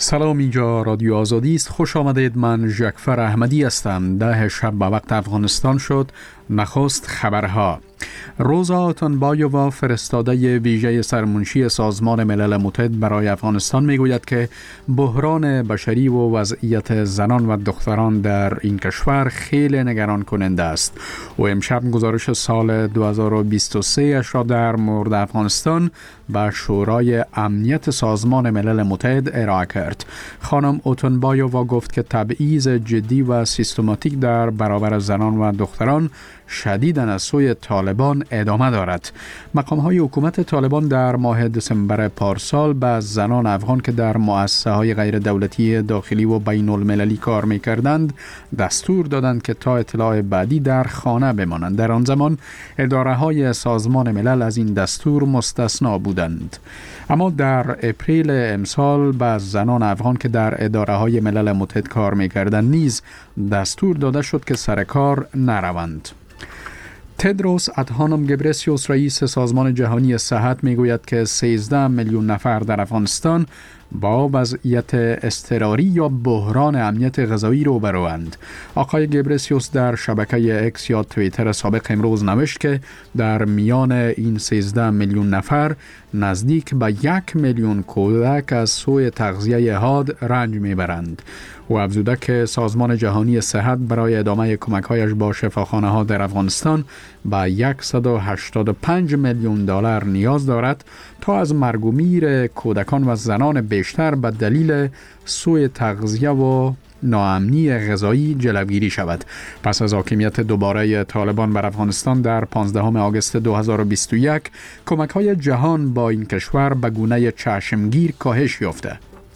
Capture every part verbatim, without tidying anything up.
سلام، اینجا رادیو آزادی است. خوش آمدید. من ژکفر احمدی هستم. ده شب به وقت افغانستان شد. نخست خبرها. روزا آتانبایووا، فرستاده ویژه سرمنشی سازمان ملل متحد برای افغانستان، میگوید که بحران بشری و وضعیت زنان و دختران در این کشور خیلی نگران کننده است. و امشب گزارش سال دو هزار و بیست و سه اش را در مورد افغانستان به شورای امنیت سازمان ملل متحد ارائه کرد. خانم آتانبایووا گفت که تبعیض جدی و سیستماتیک در برابر زنان و دختران شدیداً از سوی طالبان ادامه دارد. مقام‌های حکومت طالبان در ماه دسامبر پارسال به زنان افغان که در مؤسسه‌های غیر دولتی داخلی و بین المللی کار می‌کردند دستور دادند که تا اطلاع بعدی در خانه بمانند. در آن زمان اداره‌های سازمان ملل از این دستور مستثنا بودند. اما در اپریل امسال به زنان افغان که در اداره‌های ملل متحد کار می‌کردند نیز دستور داده شد که سر کار نروند. تدروس ادهانوم گبرسیوس، رئیس سازمان جهانی صحت، میگوید که سیزده میلیون نفر در افغانستان با وضعیت اضطراری یا بحران امنیت غذایی روبروند. آقای گبرسیوس در شبکه اکس یا توییتر سابق امروز نوشت که در میان این سیزده میلیون نفر نزدیک به یک میلیون کودک از سوی تغذیه حاد رنج میبرند. و افزوده که سازمان جهانی صحت برای ادامه کمک‌هایش با شفاخانه‌ها در افغانستان به صد و هشتاد و پنج میلیون دلار نیاز دارد تا از مرگ و میر کودکان و زنان بیشتر به دلیل سوء تغذیه و ناامنی غذایی جلوگیری شود. پس از حاکمیت دوباره طالبان بر افغانستان در پانزدهم آگوست دو هزار و بیست و یک، کمک‌های جهان با این کشور به گونه چشمگیر کاهش یافته.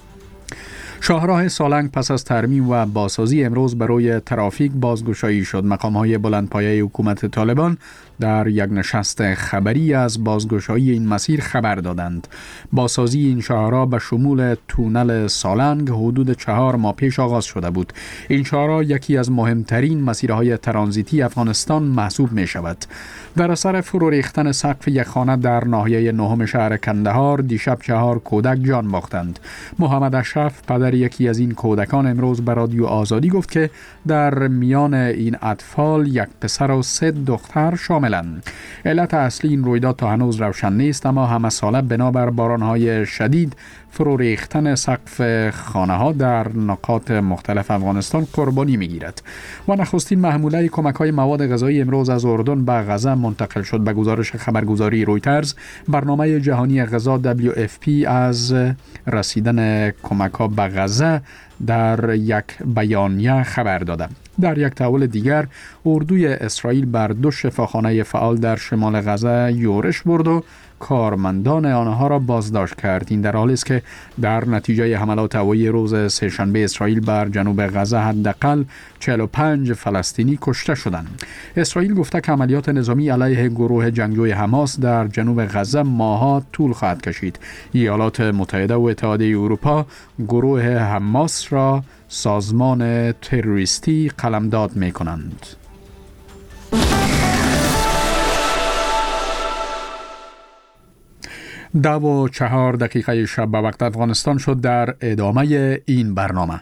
شاهراه سالنگ پس از ترمیم و بازسازی امروز برای ترافیک بازگشایی شد. مقام‌های بلندپایه حکومت طالبان در یک نشست خبری از بازگشایی این مسیر خبر دادند. بازسازی این شاهراه به شمول تونل سالنگ حدود چهار ماه پیش آغاز شده بود. این شاهراه یکی از مهمترین مسیرهای ترانزیتی افغانستان محسوب می شود. در اثر فرو ریختن سقف یک خانه در ناحیه نهم شهر کندهار دیشب چهار کودک جان باختند. محمد اشرف، پدر یکی از این کودکان، امروز به رادیو آزادی گفت که در میان این اطفال یک پسر و سه دختر شاملند. علت اصلی این رویداد تا هنوز روشن نیست، اما همه ساله بنابر بارانهای شدید فرو ریختن سقف خانه‌ها در نقاط مختلف افغانستان قربانی می‌گیرد. و نخستین محموله کمک‌های مواد غذایی امروز از اردن به غزه منتقل شد. به گزارش خبرگزاری رویترز، برنامه جهانی غذا دبلیو اف پی از رسیدن کمک‌ها به غزه در یک بیانیه خبر داده. در یک تحول دیگر، اردوی اسرائیل بر دو شفاخانه فعال در شمال غزه یورش برد و کارمندان آنها را بازداشت کرد. این در حالی است که در نتیجه حملات هوایی روز سه‌شنبه اسرائیل بر جنوب غزه حداقل چهل و پنج فلسطینی کشته شدند. اسرائیل گفته که عملیات نظامی علیه گروه جنگجوی حماس در جنوب غزه ماه‌ها طول خواهد کشید. ایالات متحده و اتحادیه اروپا گروه حماس را سازمان تروریستی قلمداد می‌کنند. دو و چهار دقیقه شب به وقت افغانستان شد. در ادامه این برنامه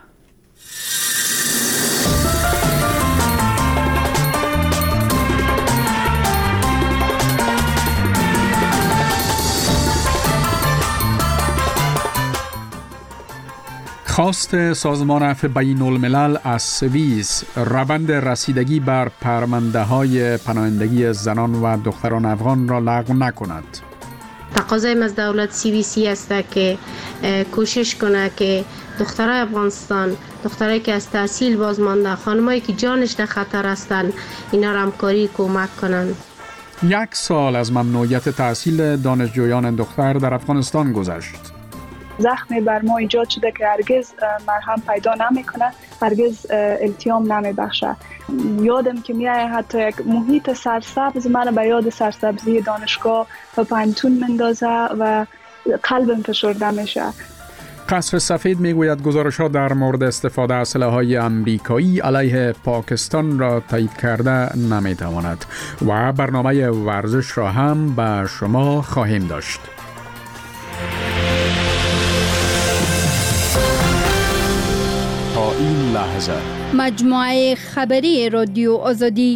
خواست سازمان عفو بین الملل از سوئیس روند رسیدگی بر پرونده‌های پناهندگی زنان و دختران افغان را لغو نکند. تقاضای از دولت سوئیسی است که کوشش کنه که دخترای افغانستان، دخترایی که از تحصیل باز مانده، خانمایی که جانش در خطر هستند، اینا را همکاری کمک کنند. یک سال از ممنوعیت تحصیل دانشجویان دختر در افغانستان گذشت. زخمی بر ما ایجاد شده که هرگز مرهم پیدا نمیکنه، هرگز التیام نمیبخشه. یادم که میایه حتی یک محیط سرسبز من به یاد سرسبزی دانشگاه و پانتون مندازه و قلبم فشرده میشه. قصر سفید میگوید گزارش‌ها در مورد استفاده از سلاح‌های آمریکایی علیه پاکستان را تایید کرده نمیتواند. و برنامه ورزش را هم به شما خواهیم داشت. این لحظه. مجموعه خبری رادیو آزادی.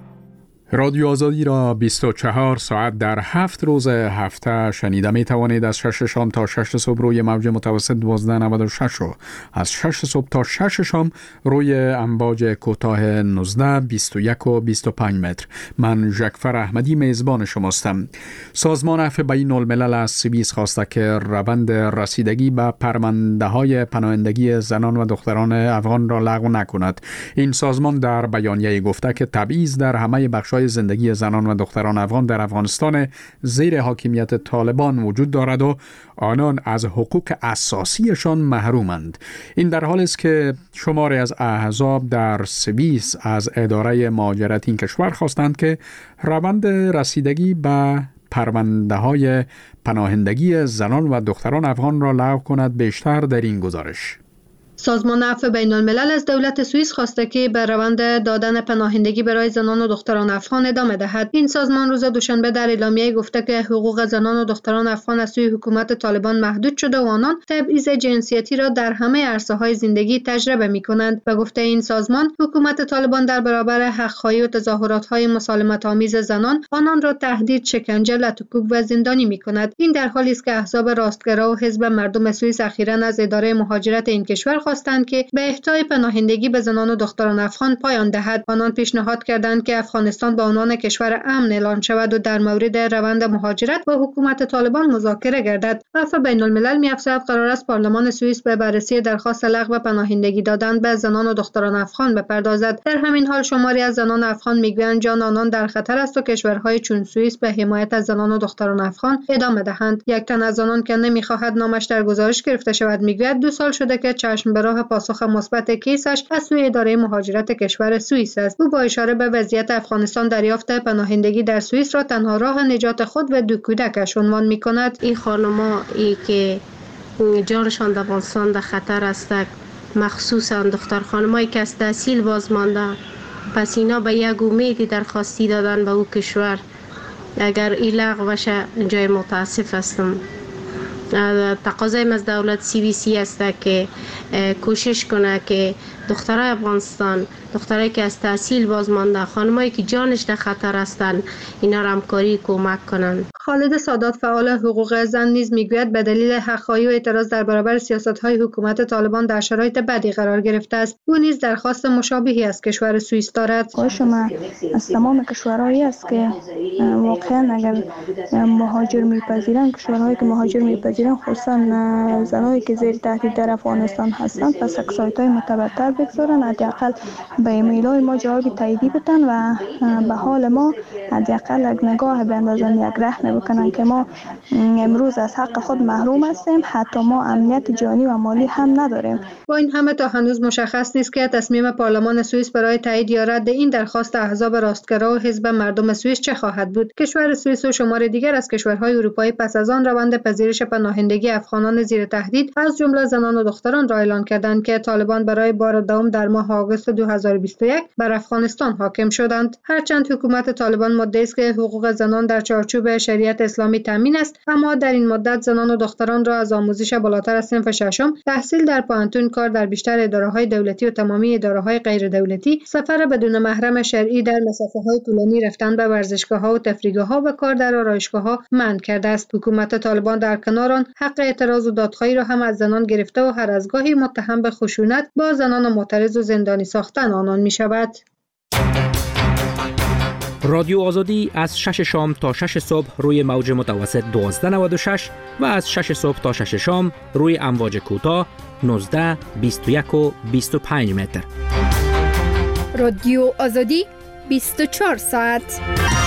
رادیو آزادی را بیست و چهار ساعت در هفت روز هفته شنیده می توانید. از شش شام تا شش صبح روی موج متوسط دوازده نود و شش و از شش صبح تا شش شام روی امواج کوتاه نوزده، بیست و یک و بیست و پنج متر. من جعفر احمدی میزبان شماستم. سازمان عفو بین الملل از سوئیس خواسته که روند رسیدگی به پرونده های پناهندگی زنان و دختران افغان را لغو نکند. این سازمان در بیانیه گفته که تبعیض در همه بخش‌های زندگی زنان و دختران افغان در افغانستان زیر حاکمیت طالبان وجود دارد و آنان از حقوق اساسیشان محرومند. این در حالی است که شماری از احزاب در سوئیس از اداره مهاجرت این کشور خواستند که روند رسیدگی به پرونده های پناهندگی زنان و دختران افغان را لغو کند. بیشتر در این گزارش. سازمان عفو بین الملل از دولت سوئیس خواسته که به روند دادن پناهندگی برای زنان و دختران افغان ادامه دهد. این سازمان روز دوشنبه در اعلامیه گفته که حقوق زنان و دختران افغان از سوی حکومت طالبان محدود شده و آنان تبعیض جنسیتی را در همه عرصه‌های زندگی تجربه می‌کنند. به گفته این سازمان، حکومت طالبان در برابر حق‌خواهی و تظاهرات‌های مسالمت‌آمیز زنان آنان را تهدید، شکنجه، لطوکوب و زندانی می‌کند. این در حالی است که احزاب راستگرا و حزب مردم سوئیس اخیراً از اداره مهاجرت این کشور خواستند که به اهدای پناهندگی به زنان و دختران افغان پایان دهد. آنان پیشنهاد کردند که افغانستان به عنوان کشور امن اعلان شود و در مورد روند مهاجرت با حکومت طالبان مذاکره گردد. عفو بین الملل می‌افزاید قرار است پارلمان سوئیس به بررسی درخواست لغو پناهندگی دادن به زنان و دختران افغان بپردازد. در همین حال شماری از زنان افغان میگویند جان آنان در خطر است و کشورهای چون سوئیس به حمایت از زنان و دختران افغان ادامه دهند. یک تن از آنان که نمی‌خواهد نامش در گزارش گرفته شود میگوید دو سال شده که چشم به راه پاسخ مثبت کیسش از سوی اداره مهاجرت کشور سوئیس است. او با اشاره به وضعیت افغانستان دریافت پناهندگی در سوئیس را تنها راه نجات خود و دو کودکش عنوان می‌کند. این خانم‌ها ای که جانشان در افغانستان در خطر است، مخصوصا دختر خانمایی که از تحصیل باز مانده، پس اینا به یک امیدی درخواستی دادن به او کشور. اگر این لغو بشه جای متاسف هستم. تقاضای از دولت سوئیسی است که کوشش کنه که دخترای افغانستان، دخترایی که از تحصیل باز مانده، خانمایی که جانش در خطر هستند، اینا را همکاری کمک کنند. خالد سادات فعال حقوق زن نیز میگوید به دلیل حق‌خواهی و اعتراض در برابر سیاست‌های حکومت طالبان در شرایط بدی قرار گرفته است. او نیز درخواست مشابهی از کشور سوئیس دارد. خواهش ما از تمام کشورهایی است که واقعا اگر مهاجر میپذیرند، کشورهایی که مهاجر میپذیرند، خصوصا زنانی که زیر تهدید در افغانستان هستند، پس سایت‌های معتبرتر بگذارن، حداقل به ایمیل‌های ما جواب تاییدی بدن و به حال ما حداقل یک نگاه بندازن، یک رحم بکنن که ما امروز از حق خود محروم هستیم، حتی ما امنیت جانی و مالی هم نداریم. با این همه تا هنوز مشخص نیست که تصمیم پارلمان سوئیس برای تایید یا رد این درخواست احزاب راستگرا و حزب مردم سوئیس چه خواهد بود. کشور سوئیس و شمار دیگر از کشورهای اروپایی پس از آن روند پذیرش پناهندگی افغانان زیر تهدید از جمله زنان و دختران را اعلان کردند که طالبان برای بار دوم در ماه آگوست دو هزار و بیست و یک بر افغانستان حاکم شدند. هرچند حکومت طالبان مدعی است که حقوق زنان در چارچوب شریعت اسلامی تامین است، اما در این مدت زنان و دختران را از آموزش بالاتر از صنف ششم، تحصیل در پانتون، کار در بیشتر اداره‌های دولتی و تمامی اداره‌های غیر دولتی، سفر بدون محرم شرعی در مسافه‌های طولانی، رفتن به ورزشگاه‌ها و تفریحگاه‌ها و کار در آرایشگاه‌ها منع کرده است. حکومت طالبان در کنار آن حق اعتراض و دادخواهی را هم از زنان گرفته و هر از گاهی متهم به خشونت با زنان معترض و زندانی ساختن آنان می‌شود. رادیو آزادی از شش شام تا شش صبح روی موج متوسط دوازده نود و شش و از شش صبح تا شش شام روی امواج کوتاه نوزده، بیست و یک و بیست و پنج متر. رادیو آزادی بیست و چهار ساعت.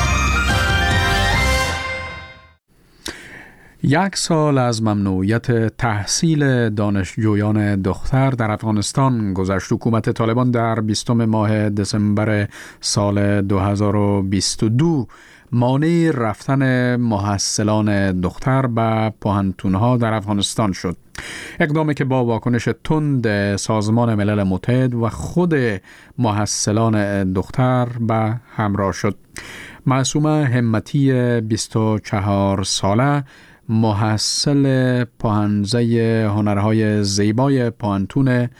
یک سال از ممنوعیت تحصیل دانشجویان دختر در افغانستان گذشت. حکومت طالبان در بیستم ماه دسامبر سال دو هزار و بیست و دو مانع رفتن محصلان دختر به پوهنتون‌ها در افغانستان شد. اقدامی که با واکنش تند سازمان ملل متحد و خود محصلان دختر به همراه شد. معصومه همتی بیست و چهار ساله، محصل پوهنزه هنرهای زیبای پوهنتون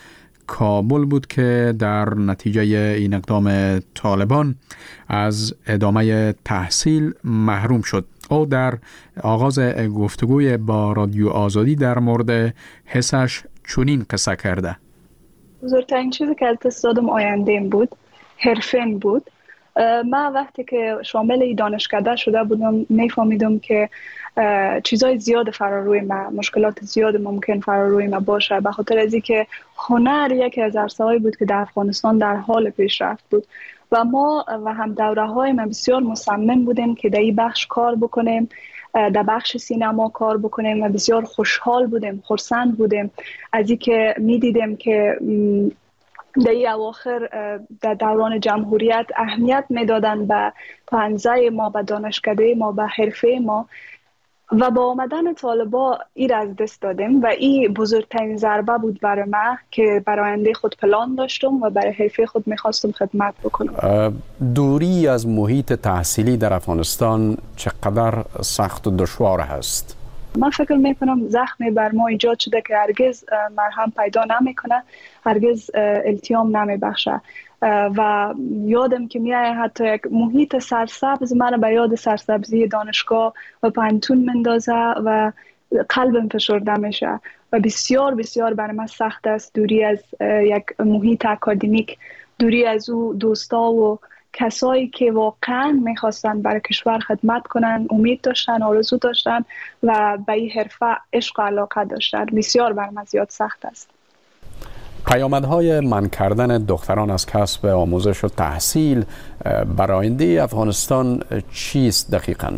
کابل بود که در نتیجه این اقدام طالبان از ادامه تحصیل محروم شد. او در آغاز گفتگوی با رادیو آزادی در مورد حسش چنین قصه کرده. بزرگترین چیزی که از دست دادم آینده‌ام بود، حرفه‌ام بود. من وقتی که شامل دانشکده شده بودم میفهمیدم که چیزای زیاد فراروی من، مشکلات زیاد ممکن فراروی من باشه، به خاطر از اینکه هنر یکی از عرصه‌هایی بود که در افغانستان در حال پیشرفت بود و ما و هم دوره‌های ما بسیار مصمم بودیم که در این بخش کار بکنیم، در بخش سینما کار بکنیم و بسیار خوشحال بودیم، خرسند بودیم از اینکه می‌دیدیم که در این اواخر در دوران جمهوریت اهمیت میدادن به پانزه ما، به دانشکده ما، به حرفه ما و با آمدن طالبا این از دست دادیم و این بزرگترین ضربه بود برای من که برای آینده خود پلان داشتم و برای حرفه خود میخواستم خدمت بکنم. دوری از محیط تحصیلی در افغانستان چقدر سخت و دشوار هست؟ من فکر میکنم زخمی بر ما ایجاد شده که هرگز مرهم پیدا نمیکنه، هرگز التیام نمیبخشه و یادم که میایه حتی یک محیط سرسبز من به یاد سرسبزی دانشگاه و پانتون مندازه و قلبم فشرده میشه و بسیار بسیار برای من سخت است دوری از یک محیط اکادمیک، دوری از او دوستا و کسایی که واقعا میخواستن برای کشور خدمت کنن، امید داشتن، آرزو داشتن و به این حرفه عشق و علاقه داشتن. بسیار برای من زیاد سخت است. پیامدهای منع کردن دختران از کسب آموزش و تحصیل برای آینده افغانستان چیست دقیقاً؟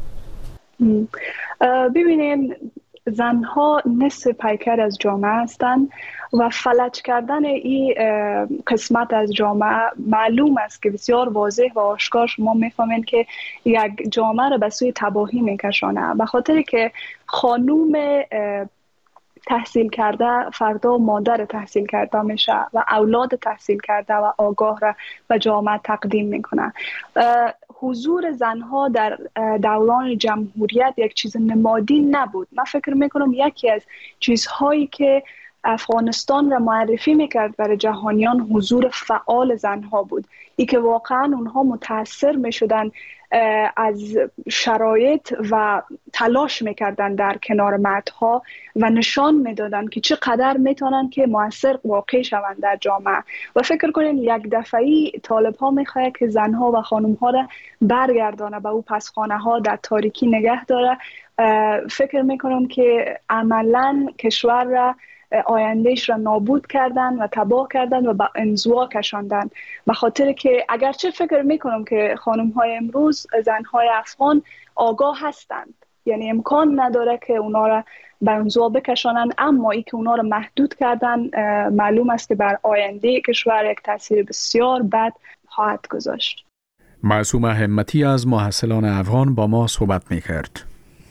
ببینین، زنها نصف پیکر از جامعه هستند و فلج کردن این قسمت از جامعه معلوم است که بسیار واضح و آشکار شما میفهمین که یک جامعه را به سوی تباهی میکشانه، به خاطر که خانوم تحصیل کرده فردا مادر تحصیل کرده میشه و اولاد تحصیل کرده و آگاه را به جامعه تقدیم میکنه. حضور زنها در دوران جمهوریت یک چیز نمادی نبود. من فکر میکنم یکی از چیزهایی که افغانستان را معرفی میکرد برای جهانیان حضور فعال زنها بود. ای که واقعا اونها متاثر میشدن از شرایط و تلاش میکردن در کنار مردها و نشان میدادن که چقدر میتونن که مؤثر واقع شوند در جامعه. و فکر کنین یک دفعی طالب ها میخواد که زنها و خانم ها را برگردانه به او پسخانه ها در تاریکی نگه داره. فکر میکنم که عملا کشور را آیندهش را نابود کردن و تباه کردن و به انزوا کشاندن، به خاطر که اگرچه فکر میکنم که خانم های امروز، زن های افغان آگاه هستند، یعنی امکان نداره که اونا را به انزوا بکشانن، اما ای که اونا را محدود کردن معلوم است که بر آینده کشور یک تاثیر بسیار بد خواهد گذاشت. معصومه همتی از محصلان افغان با ما صحبت میکرد.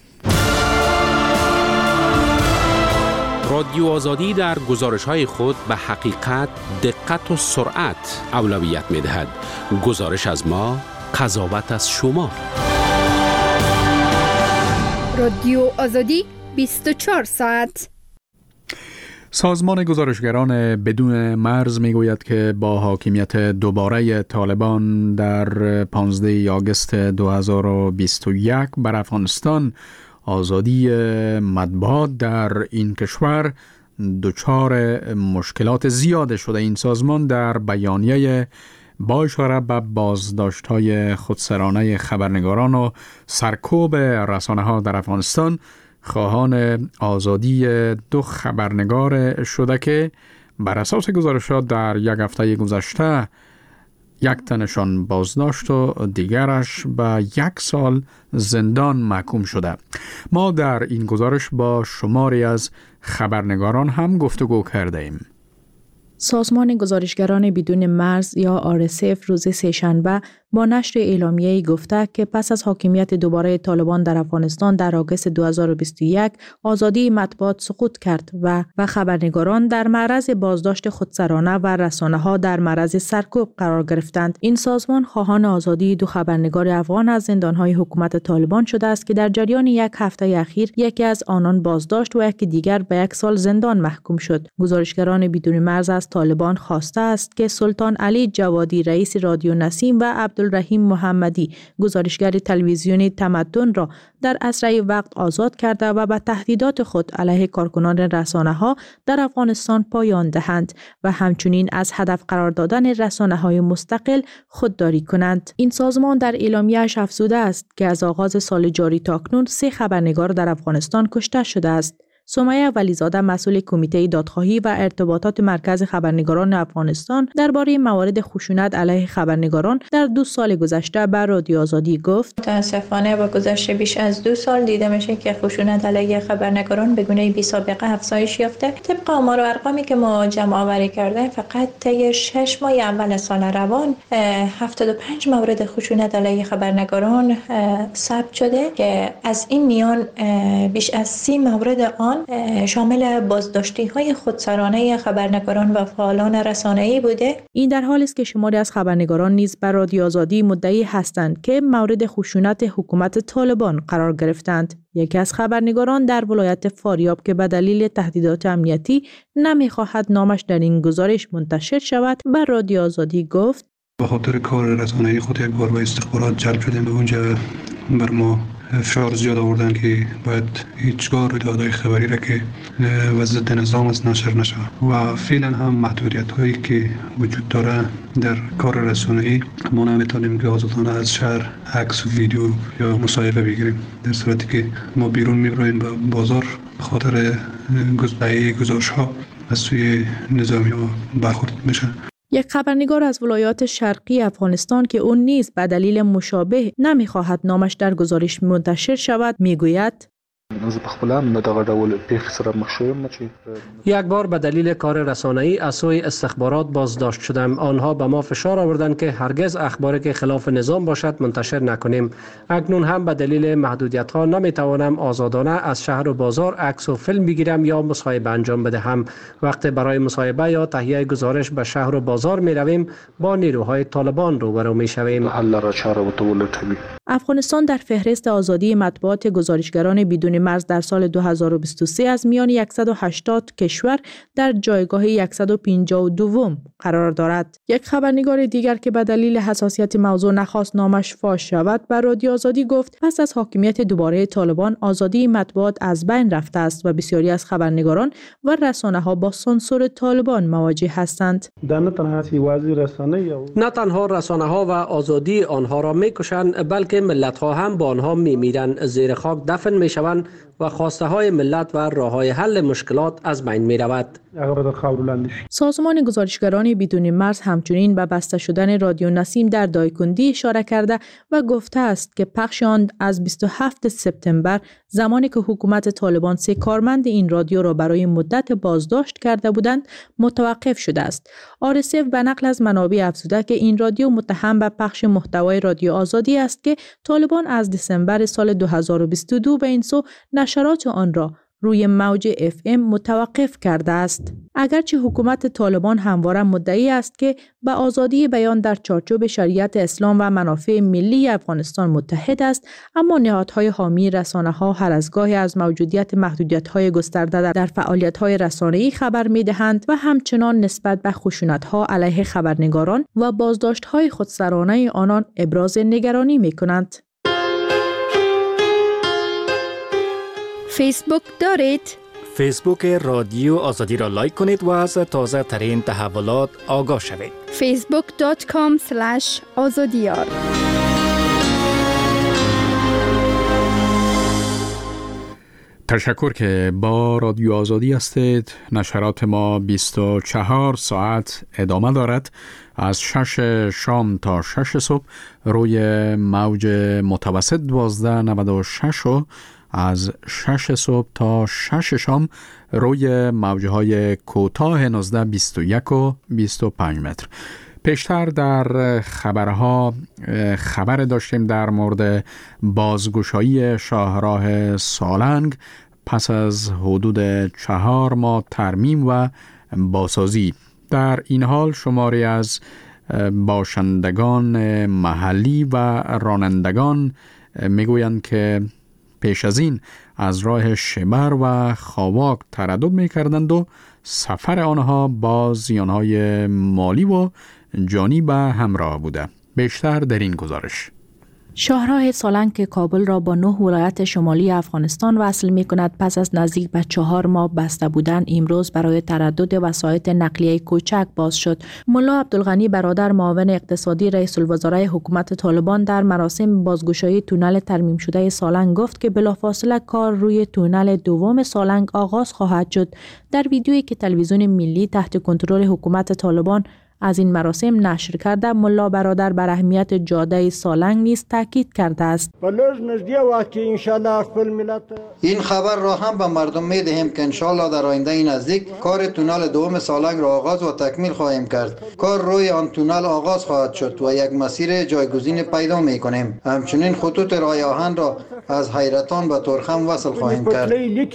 رادیو آزادی در گزارش‌های خود به حقیقت، دقت و سرعت اولویت می‌دهد. گزارش از ما، قضاوت از شما. رادیو آزادی بیست و چهار ساعت. سازمان گزارشگران بدون مرز میگوید که با حاکمیت دوباره طالبان در پانزده آگوست دو هزار و بیست و یک بر افغانستان، آزادی مطبوعات در این کشور دچار مشکلات زیاد شده. این سازمان در بیانیه با اشاره به بازداشت‌های خودسرانه خبرنگاران و سرکوب رسانه‌ها در افغانستان خواهان آزادی دو خبرنگار شده که بر اساس گزارشات در یک هفته گذشته یک تنشان بازداشت و دیگرش به یک سال زندان محکوم شده. ما در این گزارش با شماری از خبرنگاران هم گفتگو کرده ایم. سازمان گزارشگران بدون مرز یا آر اس اف روز سه‌شنبه با نشر اعلامیه‌ای گفته که پس از حاکمیت دوباره طالبان در افغانستان در آگوست دو هزار و بیست و یک آزادی مطبوعات سقوط کرد و و خبرنگاران در معرض بازداشت خودسرانه و رسانه‌ها در معرض سرکوب قرار گرفتند. این سازمان خواهان آزادی دو خبرنگار افغان از زندان‌های حکومت طالبان شده است که در جریان یک هفته اخیر یکی از آنان بازداشت و یکی دیگر به یک سال زندان محکوم شد. گزارشگران بدون مرز از طالبان خواسته است که سلطان علی جوادی رئیس رادیو نسیم و عبدالرحیم محمدی گزارشگر تلویزیونی تمدن را در اسرع وقت آزاد کرده و به تهدیدات خود علیه کارکنان رسانه‌ها در افغانستان پایان دهند و همچنین از هدف قرار دادن رسانه‌های مستقل خودداری کنند. این سازمان در اعلامیه‌اش افزوده است که از آغاز سال جاری تاکنون سه خبرنگار در افغانستان کشته شده است. سمیه ولیزاده مسئول کمیته دادخواهی و ارتباطات مرکز خبرنگاران افغانستان درباره موارد خشونت علیه خبرنگاران در دو سال گذشته به رادیو آزادی گفت: متاسفانه با گذشت بیش از دو سال دیده میشه که خشونت علیه خبرنگاران به گونه بی سابقه افزایش یافته. طبق آمار و ارقامی که ما جمع آوری کرده فقط طی شش ماه اول سال روان هفتاد و پنج مورد خشونت علیه خبرنگاران ثبت شده که از این میان بیش از سی مورد آن شامل بازداشتی های خودسرانه خبرنگاران و فعالان رسانه‌ای بوده. این در حالی است که شماری از خبرنگاران نیز بر رادیو آزادی مدعی هستند که مورد خشونت حکومت طالبان قرار گرفتند. یکی از خبرنگاران در ولایت فاریاب که به دلیل تهدیدات امنیتی نمی‌خواهد نامش در این گزارش منتشر شود، بر رادیو آزادی گفت: به خاطر کار رسانه‌ای خود یک بار به استخبارات جلب شدیم و اونجا بر ما فشار زیاد آوردن که باید هیچگاه رویدادهای خبری را که و ضد نظام است نشر نشود و فعلا هم محدودیت هایی که وجود داره در کار رسانه‌ای ما نمیتونیم که آزادانه از شهر عکس و ویدیو یا مصاحبه بگیریم، در صورتی که ما بیرون میبریم به بازار خاطر گزارش گزارش ها از سوی نظامی ها برخورد میشه. یک خبرنگار از ولایات شرقی افغانستان که اون نیز به دلیل مشابه نمیخواهد نامش در گزارش منتشر شود میگوید: یک بار به دلیل کار رسانه‌ای از سوی استخبارات بازداشت شدم. آنها به ما فشار آوردند که هرگز اخباری که خلاف نظام باشد منتشر نکنیم. اکنون هم به دلیل محدودیت‌ها نمیتوانم آزادانه از شهر و بازار عکس و فیلم بگیرم یا مصاحبه انجام بدهم. وقتی برای مصاحبه یا تهیه گزارش به شهر و بازار می رویم با نیروهای طالبان روبرو می شویم. افغانستان در فهرست آزادی مطبوعات گزارشگران بدون مرز در سال دو هزار و بیست و سه از میان صد و هشتاد کشور در جایگاه صد و پنجاه و دو قرار دارد. یک خبرنگار دیگر که به دلیل حساسیت موضوع نخواست نامش فاش شود بر رادیو آزادی گفت: پس از حاکمیت دوباره طالبان آزادی مطبوعات از بین رفته است و بسیاری از خبرنگاران و رسانه‌ها با سانسور طالبان مواجه هستند. نه تنها رسانه‌ها و آزادی آنها را می‌کشند بلکه ملت‌ها هم با آنها می‌میرند، زیر خاک دفن می‌شوند و خواسته های ملت و راه های حل مشکلات از بین می رود. سازمان گزارشگران بدون مرز همچنین به بسته شدن رادیو نسیم در دایکندی اشاره کرده و گفته است که پخش آن از بیست و هفتم سپتامبر زمانی که حکومت طالبان سه کارمند این رادیو را برای مدت بازداشت کرده بودند متوقف شده است. آر اس اف به نقل از منابع افزوده که این رادیو متهم به پخش محتوای رادیو آزادی است که طالبان از دسامبر سال دو هزار و بیست و دو به این سو نشرات آن را روی موج اف ام متوقف کرده است. اگرچه حکومت طالبان همواره مدعی است که به آزادی بیان در چارچوب شریعت اسلام و منافع ملی افغانستان متحد است، اما نهادهای حامی رسانه‌ها هر از گاهی از موجودیت محدودیت‌های گسترده در فعالیت‌های رسانه‌ای خبر می‌دهند و همچنان نسبت به خشونت‌ها علیه خبرنگاران و بازداشت‌های خودسرانه آنان ابراز نگرانی می‌کنند. فیسبوک دارید؟ فیسبوک رادیو آزادی را لایک کنید و از تازه ترین تحولات آگاه شوید. فیسبوک دات کام اسلش آزادیار. تشکر که با رادیو آزادی هستید. نشرات ما بیست و چهار ساعت ادامه دارد، از شش شام تا شش صبح روی موج متوسط دوازده نود و شش و از شش صبح تا شش شام روی موجهای کوتاه نوزده بیست و یک و بیست و پنج متر. پیشتر در خبرها خبر داشتیم در مورد بازگشایی شاهراه سالنگ پس از حدود چهار ماه ترمیم و بازسازی. در این حال شماری از باشندگان محلی و رانندگان میگویند که پیش از این از راه شبر و خاواک تردد میکردند و سفر آنها با زیانهای مالی و جانی به همراه بوده. بیشتر در این گزارش. شاهراه سالنگ که کابل را با نه ولایت شمالی افغانستان وصل می کند پس از نزدیک به چهار ماه بسته بودن امروز برای تردد وسایط نقلیه کوچک باز شد. ملا عبدالغنی برادر معاون اقتصادی رئیس الوزرای حکومت طالبان در مراسم بازگشایی تونل ترمیم شده سالنگ گفت که بلافاصله کار روی تونل دوم سالنگ آغاز خواهد شد. در ویدیویی که تلویزیون ملی تحت کنترل حکومت طالبان از این مراسم نشر کرده، ملا برادر بر اهمیت جاده سالنگ نیز تاکید کرده است. این خبر را هم به مردم می دهیم که انشالله در آینده نزدیک کار تونل دوم سالنگ را آغاز و تکمیل خواهیم کرد. کار روی آن تونل آغاز خواهد شد و یک مسیر جایگزین پیدا می کنیم. همچنین خطوط راه آهن را از حیرتان به تورخم وصل خواهیم کرد.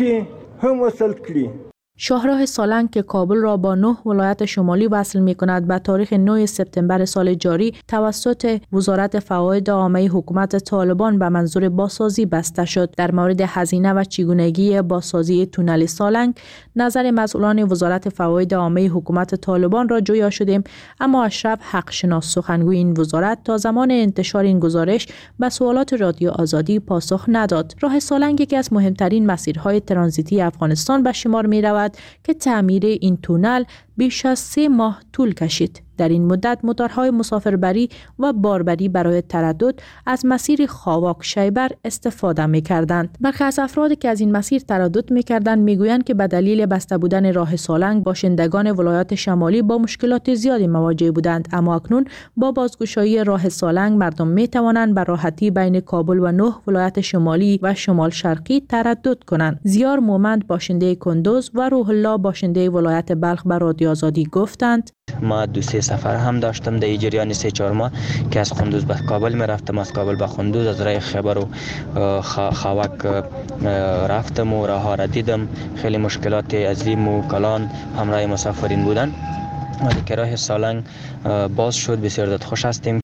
شاهراه سالنگ که کابل را با نه ولایت شمالی وصل می کند به تاریخ نه سپتامبر سال جاری توسط وزارت فواید عامه حکومت طالبان به منظور بازسازی بسته شد. در مورد هزینه و چگونگی بازسازی تونل سالنگ نظر مسئولان وزارت فواید عامه حکومت طالبان را جویا شدیم، اما اشرف حقشناس سخنگوی این وزارت تا زمان انتشار این گزارش به سوالات رادیو آزادی پاسخ نداد. راه سالنگ یکی از مهمترین مسیرهای ترانزیتی افغانستان به شمار می رود که تعمیر این تونل بیش از سه ماه طول کشید. در این مدت موتورهای مسافربری و باربری برای تردد از مسیر خاواک شیبر استفاده می کردند. برخی از افرادی که از این مسیر تردد می کردند می گویند که به دلیل بسته بودن راه سالنگ باشندگان ولایات شمالی با مشکلات زیادی مواجه بودند، اما اکنون با بازگشایی راه سالنگ مردم می توانند به راحتی بین کابل و نه ولایت شمالی و شمال شرقی تردد کنند. زیار مومند باشنده کندوز و روح الله باشنده ولایت بلخ به رادیو آزادی گفتند: ما دو سه سفر هم داشتم در جریان سه چهار ماه که از کندوز به کابل می رفتم، از کابل به کندوز، از راه خبر و خاوک رفتم و راه ها را دیدم. خیلی مشکلات عظیم و کلان همراه مسافرین بودن، ولی که راه سالنگ باز شد بسیار خوش هستیم.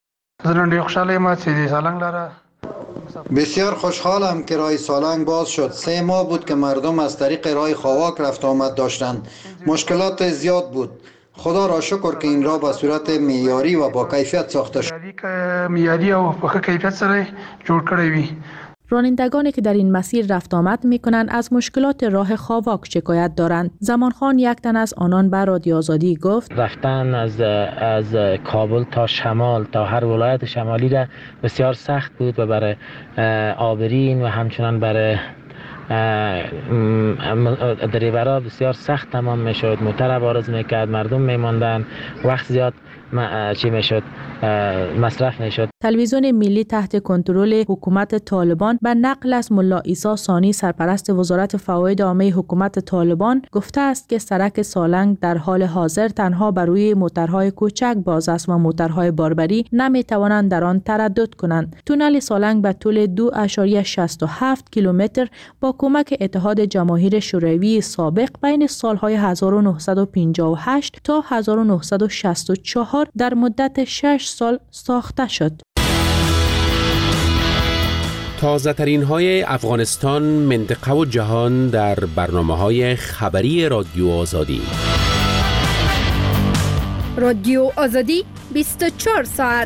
بسیار خوشحالم که راه سالنگ باز شد. سه ماه بود که مردم از طریق راه خاواک رفت آمد داشتند. مشکلات زیاد بود. خدا را شکر که این راه به صورت معیاری و با کیفیت ساخته شد. معیاری و با کیفیت سره جوړ کړی وي. رانندگانی که در این مسیر رفت آمد می کنند از مشکلات راه خاواک شکایت دارند. زمان خان یک تن از آنان به رادیو آزادی گفت: رفتن از از کابل تا شمال تا هر ولایت شمالی را بسیار سخت بود و برای آبرین و همچنان برای دریورها بسیار سخت تمام می شد. موتر بارز می کرد، مردم می ماندن، وقت زیاد چی می شد مصرف می شد. تلویزیون ملی تحت کنترل حکومت طالبان به نقل از ملا عیسی ثانی سرپرست وزارت فواید عامه حکومت طالبان گفته است که سرک سالنگ در حال حاضر تنها بر روی موترهای کوچک باز است و موترهای باربری نمی توانند در آن تردد کنند. تونل سالنگ به طول دو ممیز شصت و هفت کیلومتر با کمک اتحاد جماهیر شوروی سابق بین سالهای هزار و نهصد و پنجاه و هشت تا هزار و نهصد و شصت و چهار در مدت شش سال ساخته شد. تازه ترین های افغانستان، منطقه و جهان در برنامه های خبری رادیو آزادی. رادیو آزادی بیست و چهار ساعت.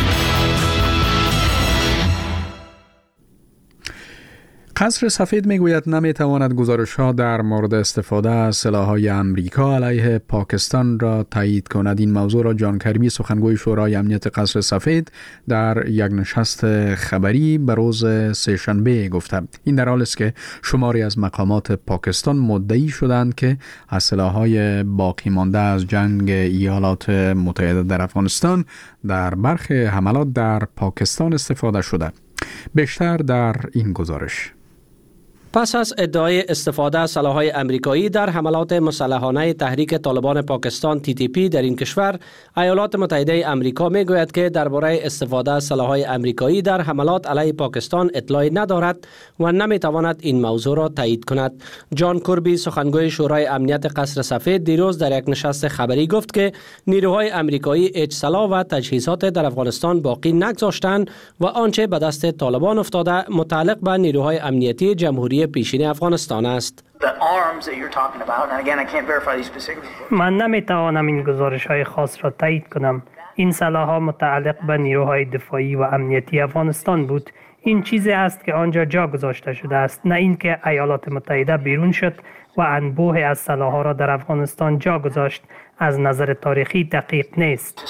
قصر سفید میگوید نمیتواند گزارش‌ها در مورد استفاده از سلاح‌های امریکا علیه پاکستان را تایید کند. این موضوع را جان کربی، سخنگوی شورای امنیت قصر سفید، در یک نشست خبری به روز سه‌شنبه گفت. این در حالی است که شماری از مقامات پاکستان مدعی شدند که از سلاح‌های باقی مانده از جنگ ایالات متحده در افغانستان در برخی حملات در پاکستان استفاده شده. بیشتر در این گزارش. پس از ادعای استفاده از سلاح‌های آمریکایی در حملات مسلحانه تحریک طالبان پاکستان تی تی پی در این کشور، ایالات متحده آمریکا میگوید که درباره استفاده از سلاح‌های آمریکایی در حملات علیه پاکستان اطلاعی ندارد و نمیتواند این موضوع را تایید کند. جان کربی، سخنگوی شورای امنیت قصر سفید، دیروز در یک نشست خبری گفت که نیروهای آمریکایی هیچ سلاح و تجهیزات در افغانستان باقی نگذاشتند و آنچه به دست طالبان افتاده متعلق به نیروهای امنیتی جمهوری پیشین افغانستان است. من نمیتوانم این گزارش های خاص را تایید کنم. این سلاح ها متعلق به نیروهای دفاعی و امنیتی افغانستان بود. این چیزی است که آنجا جا گذاشته شده است، نه اینکه ایالات متحده بیرون شد و انبوه از سلاح ها را در افغانستان جا گذاشت. از نظر تاریخی دقیق نیست.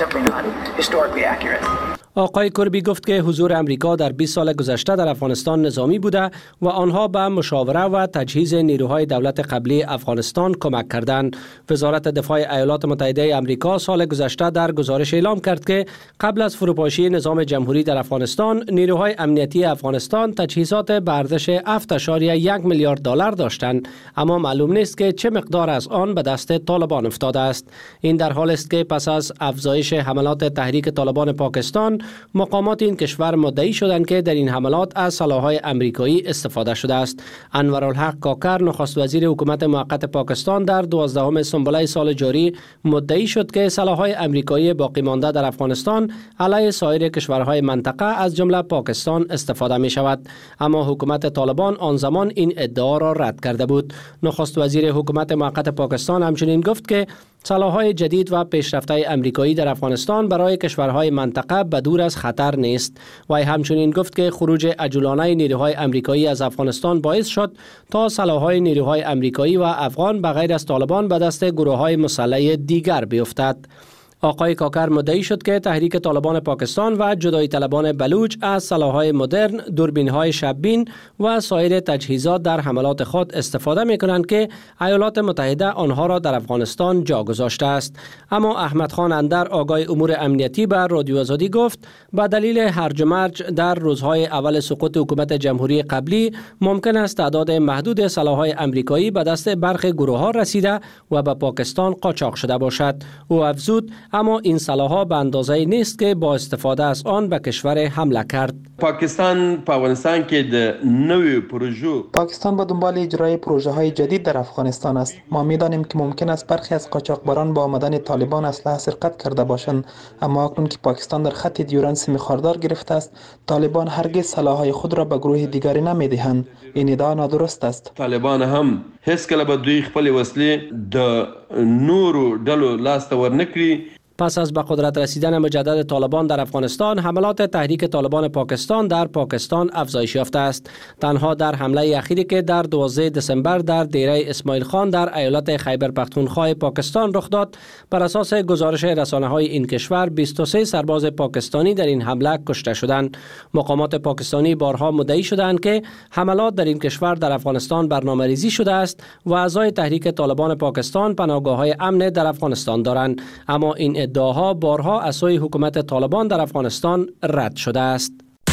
آقای کربی گفت که حضور امریکا در بیست سال گذشته در افغانستان نظامی بوده و آنها به مشاوره و تجهیز نیروهای دولت قبلی افغانستان کمک کردند. وزارت دفاع ایالات متحده آمریکا سال گذشته در گزارش اعلام کرد که قبل از فروپاشی نظام جمهوری در افغانستان، نیروهای امنیتی افغانستان تجهیزات به ارزش هفت اشاریه یک میلیارد دلار داشتند، اما معلوم نیست که چه مقدار از آن به دست طالبان افتاده است. این در حال است که پس از افزایش حملات تحریک طالبان پاکستان، مقامات این کشور مدعی شدند که در این حملات از سلاح‌های آمریکایی استفاده شده است. انورالحق کاکر، نخست وزیر حکومت موقت پاکستان، در دوازدهم سنبله سال جاری مدعی شد که سلاح‌های آمریکایی باقی مانده در افغانستان علیه سایر کشورهای منطقه از جمله پاکستان استفاده می شود، اما حکومت طالبان آن زمان این ادعا را رد کرده بود. نخست وزیر حکومت موقت پاکستان همچنین گفت که سلاح‌های جدید و پیشرفته آمریکایی در افغانستان برای کشورهای منطقه بدور از خطر نیست. وی همچنین گفت که خروج عجولانه نیروهای آمریکایی از افغانستان باعث شد تا سلاح‌های نیروهای آمریکایی و افغان بغیر از طالبان به دست گروه‌های مسلح دیگر بیفتد. آقای کاکر مدعی شد که تحریک طالبان پاکستان و جدایی طلبان بلوچ از سلاح‌های مدرن، دوربین‌های شب‌بین و سایر تجهیزات در حملات خود استفاده می‌کنند که ایالات متحده آنها را در افغانستان جا گذاشته است. اما احمد خان اندر، آگاه امور امنیتی، بر رادیو آزادی گفت به دلیل هرج و مرج در روزهای اول سقوط حکومت جمهوری قبلی ممکن است تعداد محدود سلاح‌های آمریکایی به دست برخی گروه‌ها رسیده و به پاکستان قاچاق شده باشد. او افزود اما این سلاح‌ها به اندازه‌ای نیست که با استفاده از آن به کشور حمله کرد. پاکستان په افغانستان کې د نوې پروژو پاکستان با دنبال اجرای پروژه‌های جدید در افغانستان است. ما می‌دانیم که ممکن است برخی از قاچاقبران با آمدن طالبان اسلحه سرقت کرده باشند، اما اکنون که پاکستان در خط دیورند سیمی خاردار گرفته است، طالبان هرگز سلاح‌های خود را به گروه دیگری نمی‌دهند. این ادعا نادرست است. طالبان هم هیڅ کله به دوی خپل وسلې د نورو ډلو لاس ته ورنکړي. پس از به قدرت رسیدن مجدد طالبان در افغانستان، حملات تحریک طالبان پاکستان در پاکستان افزایش یافته است. تنها در حمله اخیری که در دوازده دسامبر در دیره اسماعیل خان در ایالت خیبر پختونخوا پاکستان رخ داد، بر اساس گزارش رسانه‌های این کشور بیست و سه سرباز پاکستانی در این حمله کشته شدند. مقامات پاکستانی بارها مدعی شدند که حملات در این کشور در افغانستان برنامه‌ریزی شده است و اعضای تحریک طالبان پاکستان پناهگاه‌های امن در افغانستان دارند، اما این ادعاها بارها از سوی حکومت طالبان در افغانستان رد شده است.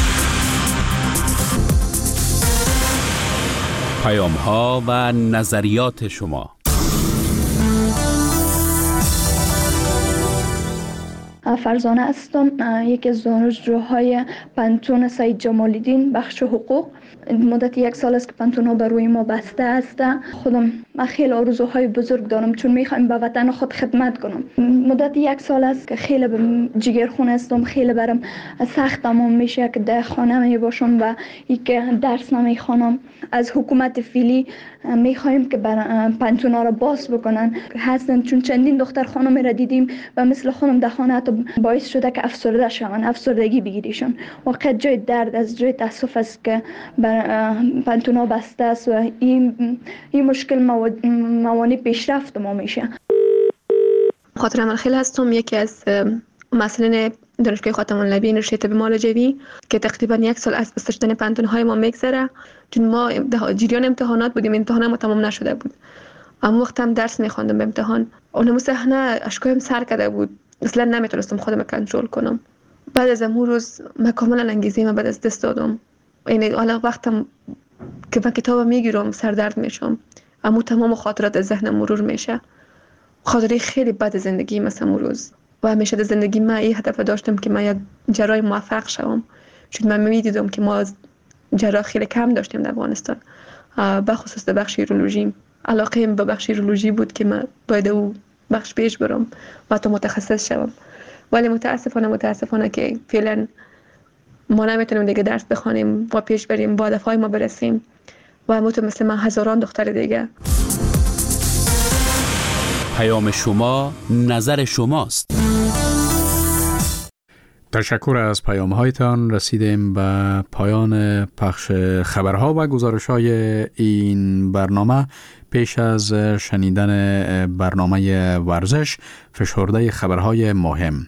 پیام‌ها و نظریات شما. فرزانه هستم، یکی از دانشجوهای پانتون سید جمال الدین بخش حقوق. مدت یک سال است که پانتون ها بر روی ما بسته است. خودم من خیلی آرزوهای بزرگ دارم چون میخوایم به وطن خود خدمت کنم. مدت یک سال است که خیلی جگرخون هستم، خیلی برام سخت تمام میشه که در خانه می باشم و یک درس نمیخوانم. از حکومت فعلی میخوایم که پانتون ها را باز بکنن هستن، چون چندین دختر خانم را دیدیم و مثل خانم در خانه حتی باعث شده که افسرده شوند، افسردگی بگیریشون. واقعا جای درد از جای تاسف است که پانتون ها بسته است و این این مشکل موانع پیشرفت ما میشه. خاطر عملخیل هستم، یکی از مسئولین دانشگاه خاتم النبی یونیورسیته طب مالجوی که تقریبا یک سال از بسته شدن پانتون های ما میگذره، چون ما جریان امتحانات بودیم، امتحان ما تمام نشده بود. اما وقت هم درس میخواندم به امتحان، اونم صحنه اشکایم سر کرده بود، اصلا نمیتونستم خودم کنترل کنم. بعد از امون روز من کاملا انگیزه من بعد از دست دادم. یعنی حالا وقتم که من کتاب میگیرم سردرد میشم، اما تمام خاطرات از ذهنم مرور میشه. خاطره خیلی بد زندگی مثلا روز و همیشه در زندگی من این هدف داشتم که من یک جراح موفق شوم، چون من میدیدم که ما جراح خیلی کم داشتیم در افغانستان، به خصوص در بخش یورولوژی. علاقه به بخش یورولوژی بود که من باید او بخش پیش برم و تا متخصص شوم، ولی متاسفانه متاسفانه که فعلا ما نمیتونیم دیگه درس بخوانیم و پیش بریم با هدفهای ما برسیم و همونطور مثل من هزاران دختر دیگه. پیام شما، نظر شماست. تشکر از پیام هایتان. رسیدیم به پایان پخش خبرها و گزارش های این برنامه. پیش از شنیدن برنامه ورزش، فشرده خبرهای مهم.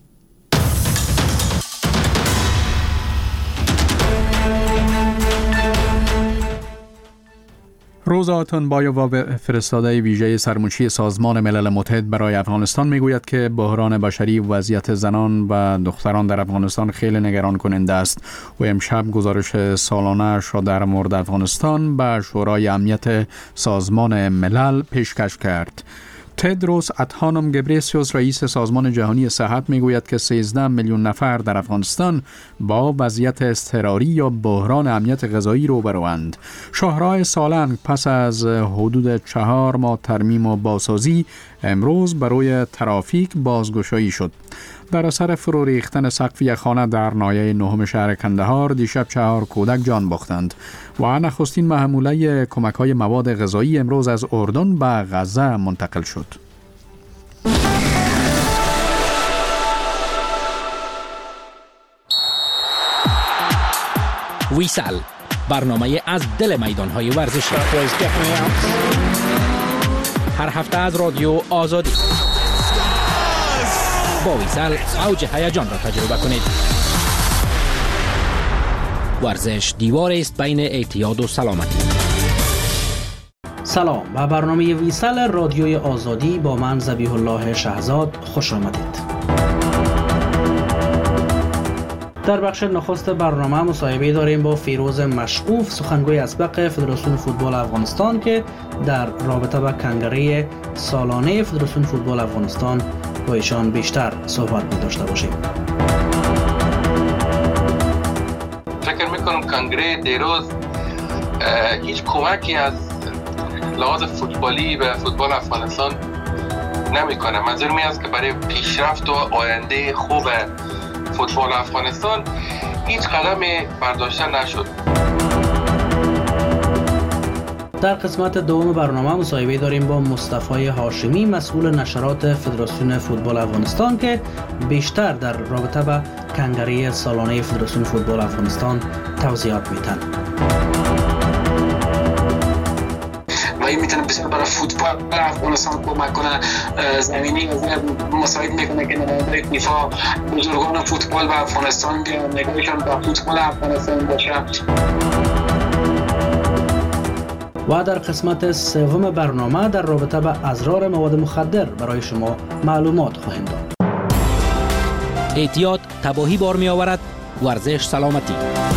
روزا آتونبایووا، فرستاده ویژه سرمنشی سازمان ملل متحد برای افغانستان، میگوید که بحران بشری و وضعیت زنان و دختران در افغانستان خیلی نگران کننده است و امشب گزارش سالانه را در مورد افغانستان به شورای امنیت سازمان ملل پیشکش کرد. تدروس ادهانوم گبریسیوس، رئیس سازمان جهانی صحت، میگوید که سیزده میلیون نفر در افغانستان با وضعیت اضطراری یا بحران امنیت غذایی روبروند. شاهراه سالنگ پس از حدود چهار ماه ترمیم و بازسازی امروز برای ترافیک بازگشایی شد. در اثر فرو ریختن سقف یک خانه در ناحیه نهم شهر کندهار دیشب چهار کودک جان باختند و نخستین محموله کمک‌های مواد غذایی امروز از اردن به غزه منتقل شد. ویسال، برنامه از دل میدان‌های ورزشی. هر هفته از رادیو آزادی. با ویسال اوج هیجان را تجربه کنید. ورزش دیوار است بین اعتیاد و سلامتی. سلام، به برنامه ویسال رادیوی آزادی با من ذبیح الله شهزاد خوش آمدید. در بخش نخست برنامه مصاحبه داریم با فیروز مشعوف، سخنگوی اسبق فدراسیون فوتبال افغانستان، که در رابطه با کنگره سالانه فدراسیون فوتبال افغانستان با ایشان بیشتر صحبت می داشته باشیم. فکر میکنم کنگره دیروز هیچ کمکی از لحاظ فوتبالی به فوتبال افغانستان نمیکنه. منظور می است که برای پیشرفت و آینده خوب فوتبال افغانستان هیچ قدمی برداشته نشد. در قسمت دوم برنامه مصاحبه داریم با مصطفی هاشمی، مسئول نشرات فدراسیون فوتبال افغانستان، که بیشتر در رابطه با کنگره سالانه فدراسیون فوتبال افغانستان توضیحات میتن. و این میتونه بسیار برای فوتبال افغانستان کمک کنه. زمینی مساعد میکنه که نماینده فیفا بزرگان فوتبال و افغانستان بیان نگاهشان به فوتبال افغانستان باشه. و در قسمت سوم برنامه در رابطه با اضرار مواد مخدر برای شما معلومات خواهیم داد. اعتیاد تباهی بار می آورد، ورزش سلامتی.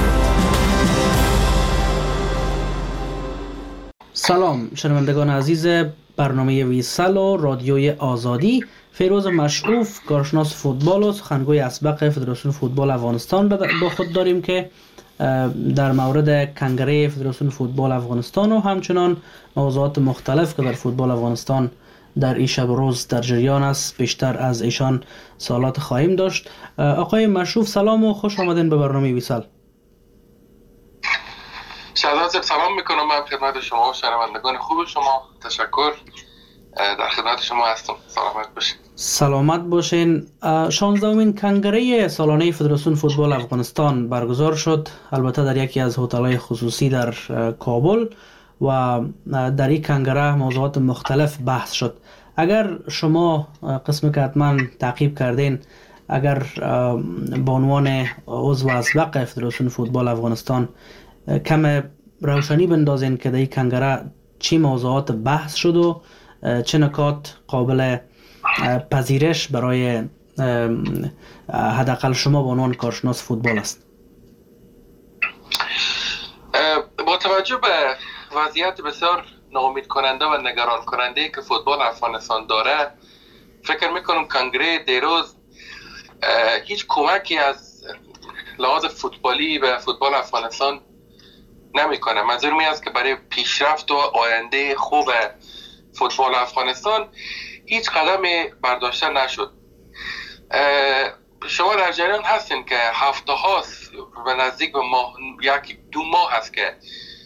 سلام شنوندگان عزیز برنامه ویسال و رادیوی آزادی. فیروز مشعوف، کارشناس فوتبال و سخنگوی اسبق فدراسیون فوتبال افغانستان با خود داریم که در مورد کنگره فدراسیون فوتبال افغانستان و همچنان موضوعات مختلف که در فوتبال افغانستان در این شب و روز در جریان است بیشتر از ایشان سوالات خواهیم داشت. آقای مشعوف سلام و خوش آمدین به برنامه ویسال. شهزاد سلام میکنم من خدمت شما و شنوندگان خوب شما. تشکر، در خدمت شما هستم. سلامت باشین. سلامت باشین. شانزدهمین کنگره سالانه فدراسیون فوتبال افغانستان برگزار شد، البته در یکی از هتل‌های خصوصی در کابل، و در این کنگره موضوعات مختلف بحث شد. اگر شما قسمی که حتما تعقیب کردین، اگر به عنوان عضو اسبق فدراسیون فوتبال افغانستان کم روشنی بندازین که در این کنگره چی موضوعات بحث شد و چه نکات قابل پذیرش برای حداقل شما به عنوان کارشناس فوتبال است؟ با توجه به وضعیت بسیار ناامید کننده و نگران کننده که فوتبال افغانستان داره، فکر میکنم کنگره دیروز هیچ کمکی از لحاظ فوتبالی به فوتبال افغانستان نمیکنه. منظور می است که برای پیشرفت و آینده خوب فوتبال افغانستان هیچ قدمی برداشته نشد. شما در جریان هستین که هفته هاست و نزدیک به ماه، یک دو ماه هست که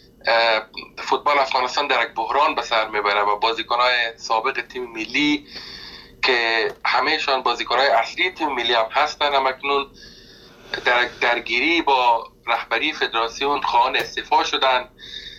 فوتبال افغانستان در یک بحران به سر میبره و بازیکن‌های سابق تیم ملی که همهشان بازیکن‌های اصلی تیم ملی هم هستن هم اکنون در درگیری با رهبری فدراسیون خواهان استعفا شدن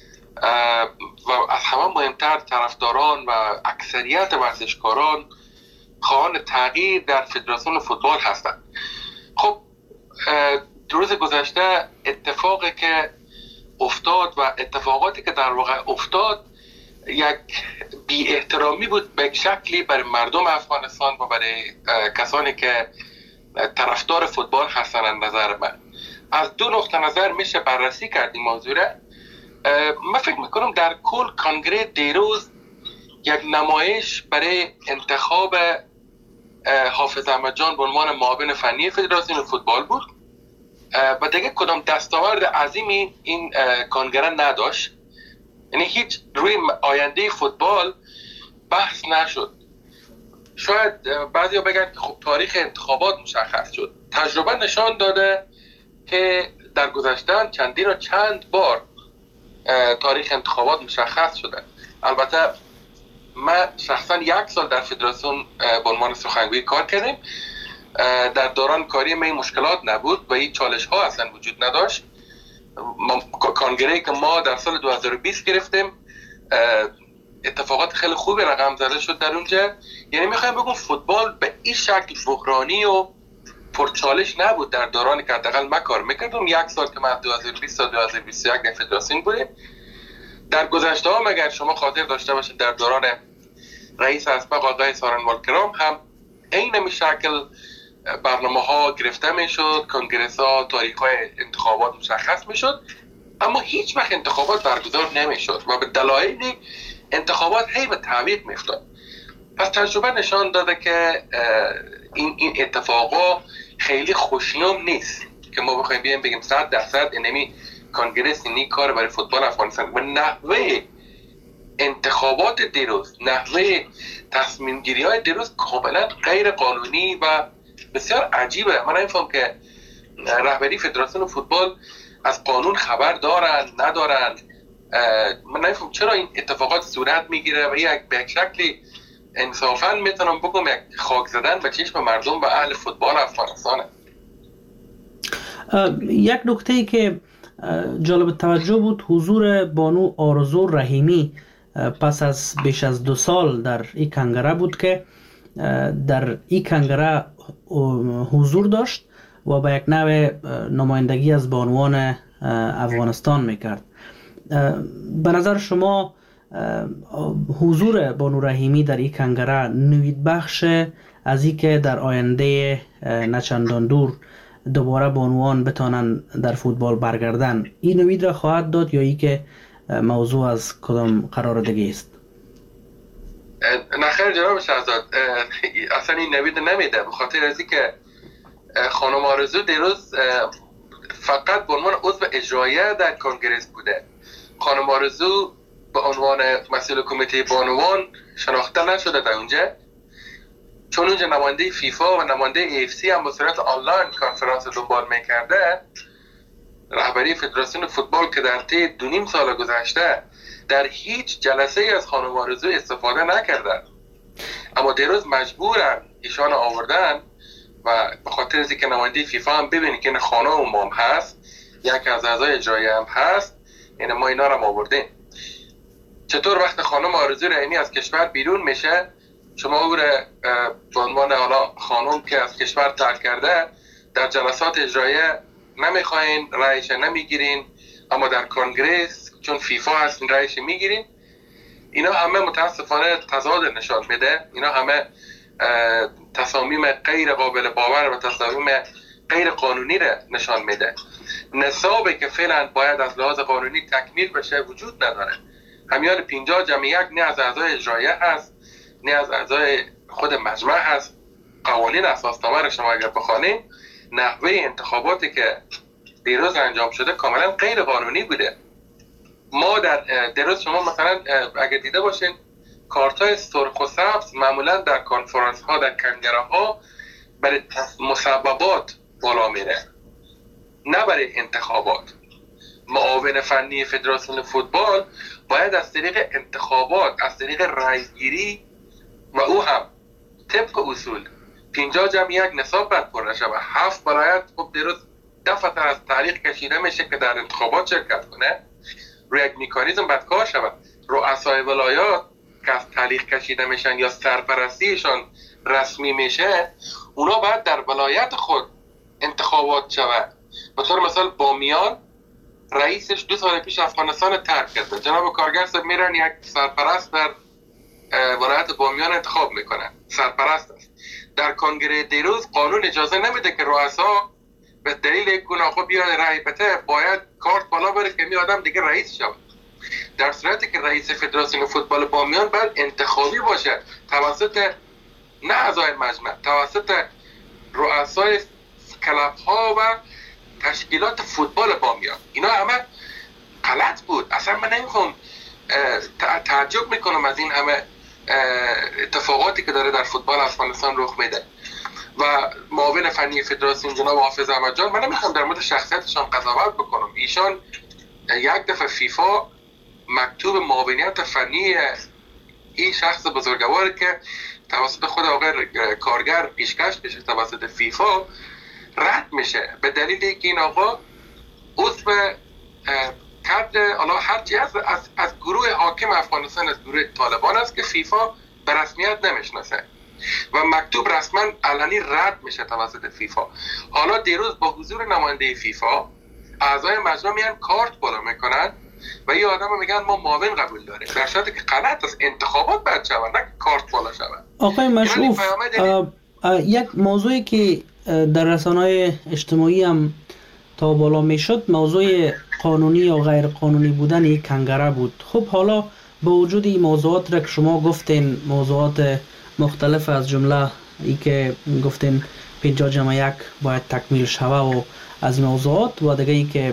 و از همه مهمتر طرفداران و اکثریت ورزشکاران خواهان تغییر در فدراسیون فوتبال هستند. خب دو روز گذشته اتفاقی که افتاد و اتفاقاتی که در واقع افتاد یک بی احترامی بود به شکلی برای مردم افغانستان و برای کسانی که طرفدار فوتبال هستن. از نظر من از دو نقطه نظر میشه بررسی کرد این موضوع را. من فکر میکنم در کل کنگره دیروز یک نمایش برای انتخاب حافظ احمد جان به عنوان معاون فنی فدراسیون فوتبال بود و دیگه کدام دستاورد عظیمی این کنگره نداشت. یعنی هیچ روی آینده فوتبال بحث نشد. شاید بعضیا بگن که خب تاریخ انتخابات مشخص شد. تجربه نشان داده که در گذشته چندین و چند بار تاریخ انتخابات مشخص شده. البته من شخصا یک سال در فدراسیون به عنوان سخنگوی کار کردیم. در دوران کاری من مشکلات نبود و این چالش ها اصلا وجود نداشت. کنگره‌ای که ما در سال دو هزار و بیست گرفتیم اتفاقات خیلی خوبی رقم زده شد در اونجا. یعنی میخوایم بگم فوتبال به این شکل بحرانی و پرچالش نبود در دورانی که حداقل من کار میکردم. یک سال که من دو هزار و بیست تا دو هزار و بیست و یک در فدراسیون بودیم. در گذشته ها مگر شما خاطر داشته باشید در دوران رئیس اسبق آقای سارنوال کرام هم این نمی شکل برنامه ها گرفته می شد، کنگرس ها، تاریخ های انتخابات مشخص می شد، اما هیچ وقت انتخابات برگزار نمی شد و به دلایلی انتخابات هی به تعویق می افتاد. پس تجربه نشان داده که این این اتفاقا خیلی خوشیوم نیست که ما بخوایم بیایم بگیم صد درصد اینمی کنگرس اینی کار برای فوتبال افغانستان. و نحوه انتخابات دیروز، نحوه تصمیم گیری های دیروز کاملا غیر قانونی و بسیار عجیبه. من نمی‌فهمم که رهبری فدراسیون فوتبال از قانون خبر دارن ندارن. من نمی‌فهمم چرا این اتفاقات صورت میگیره و یک به یک شکلی انصافاً میتونم بگم یک خاک زدن به چشم مردم و اهل فوتبال افغانستانه. یک نکته‌ای که جالب توجه بود حضور بانو آرزو رحیمی پس از بیش از دو سال در این کنگره بود که در این کنگره حضور داشت و به یک نوع نمایندگی از بانوان افغانستان میکرد. به نظر شما حضور بانو رحیمی در این کنگره نوید بخش از این که در آینده نچندان دور دوباره بانوان بتانن در فوتبال برگردن، این نوید را خواهد داد یا ای که موضوع از کدام قرار دیگه است؟ نخیر جناب شهزاد، اصلا این نوید نمیده، به خاطر از اینکه خانم آرزو دیروز فقط به عنوان عضو اجرایه در کنگرس بوده. خانم آرزو به عنوان مسئول کمیته بانوان شناخته نشده در اونجا، چون اونجا نماینده فیفا و نماینده ای اف سی هم به صورت آنلاین کنفرانس دنبال میکرده. رهبری فدراسیون فوتبال که در طی دو نیم سال گذشته در هیچ جلسه از خانم آرزو استفاده نکردن، اما دیروز مجبورن ایشان آوردن و به خاطر از اینکه نماینده فیفا هم ببینید که این خانم هم هست، یک از اعضای اجرایی هم هست، این ما اینا رو آوردیم. چطور وقت خانم آرزو رحیمی از کشور بیرون میشه، شما او را به عنوان حالا خانم که از کشور ترک کرده در جلسات اجرایه نمیخواین، رایش نمیگیرین، اما در کنگرس چون فیفا هست رایش میگیرین. اینا همه متاسفانه تضاد نشان میده. اینا همه تصامیم غیر قابل باور و تصامیم غیر قانونی را نشان میده. نصابی که فعلا باید از لحاظ قانونی تکمیل بشه وجود نداره. همیان پنجاه جمع یک نه از اعضای اجرایه هست نه از اعضای خود مجمع هست. قوانین اساسنامه را شما اگر بخوانید، نحوه انتخاباتی که دیروز انجام شده کاملا غیر قانونی بوده. ما در دیروز شما مثلا اگر دیده باشین کارت‌های سرخ و سبز معمولا در کنفرانس ها، در کنگره ها برای مسببات بالا میره، نه برای انتخابات. معاون فنی فدراسیون فوتبال باید از طریق انتخابات، از طریق رایگیری و او هم طبق اصول پنجاه جمع یک نصاب باید پر نشه و هفت برایت خب دیروز دفعه از تاریخ کشیده میشه که در انتخابات شرکت کنه. روی یک میکانیزم باید کار شود. رؤسای ولایات که از تاریخ کشیده میشن یا سرپرستیشان رسمی میشه، اونا باید در ولایت خود انتخابات شود. مثلا مثلا بامیان رئیسش دو سال پیش افغانستان ترک کرده، جناب کارگر صاحب میرن یک سرپرست در ولایت بامیان انتخاب میکنن، سرپرست است. در کنگره دیروز قانون اجازه نمیده که رؤسا به دلیل یک گناه بیاد رای بده، باید کارت بالا بره که می آدم دیگه رئیس شود. در صورتی که رئیس فدراسیون فوتبال بامیان باید انتخابی باشه توسط نه اعضای مجمع، توسط رؤسای کلاب ها و تشکیلات فوتبال بامیان. اینا همه غلط بود. اصلا من نمیخوام تعجب میکنم از این همه اتفاقاتی که داره در فوتبال افغانستان رخ میده. و معاون فنی فدراسیون جناب حافظ احمد جان، من نمیخوام در مورد شخصیتشان قضاوت بکنم. ایشان یک دفعه فیفا مکتوب معاونیت فنی این شخص بزرگواری که توسط خود آقای کارگر پیشکش بشه توسط فیفا رد میشه به دلیل اینکه این آقا عضو کرد حالا هرچی از از گروه حاکم افغانستان، از گروه طالبان است که فیفا به رسمیت نمیشناسه و مکتوب رسما علنی رد میشه توسط فیفا. حالا دیروز با حضور نماینده فیفا اعضای مجمع میان کارت بالا میکنن و یه آدم میگن ما معاون قبول داریم، در صورتی که غلط است. انتخابات باید شود نه کارت بالا شود. آقای مشروف، یک موضوعی که در رسانه‌های اجتماعی هم تا بالا میشد موضوع قانونی یا غیر قانونی بودن یک کنگره بود. خب حالا با وجود این موضوعات را که شما گفتین، موضوعات مختلف از جمله ای که گفتین پنجاه جمع یک باید تکمیل شوه و از موضوعات و دیگه ای که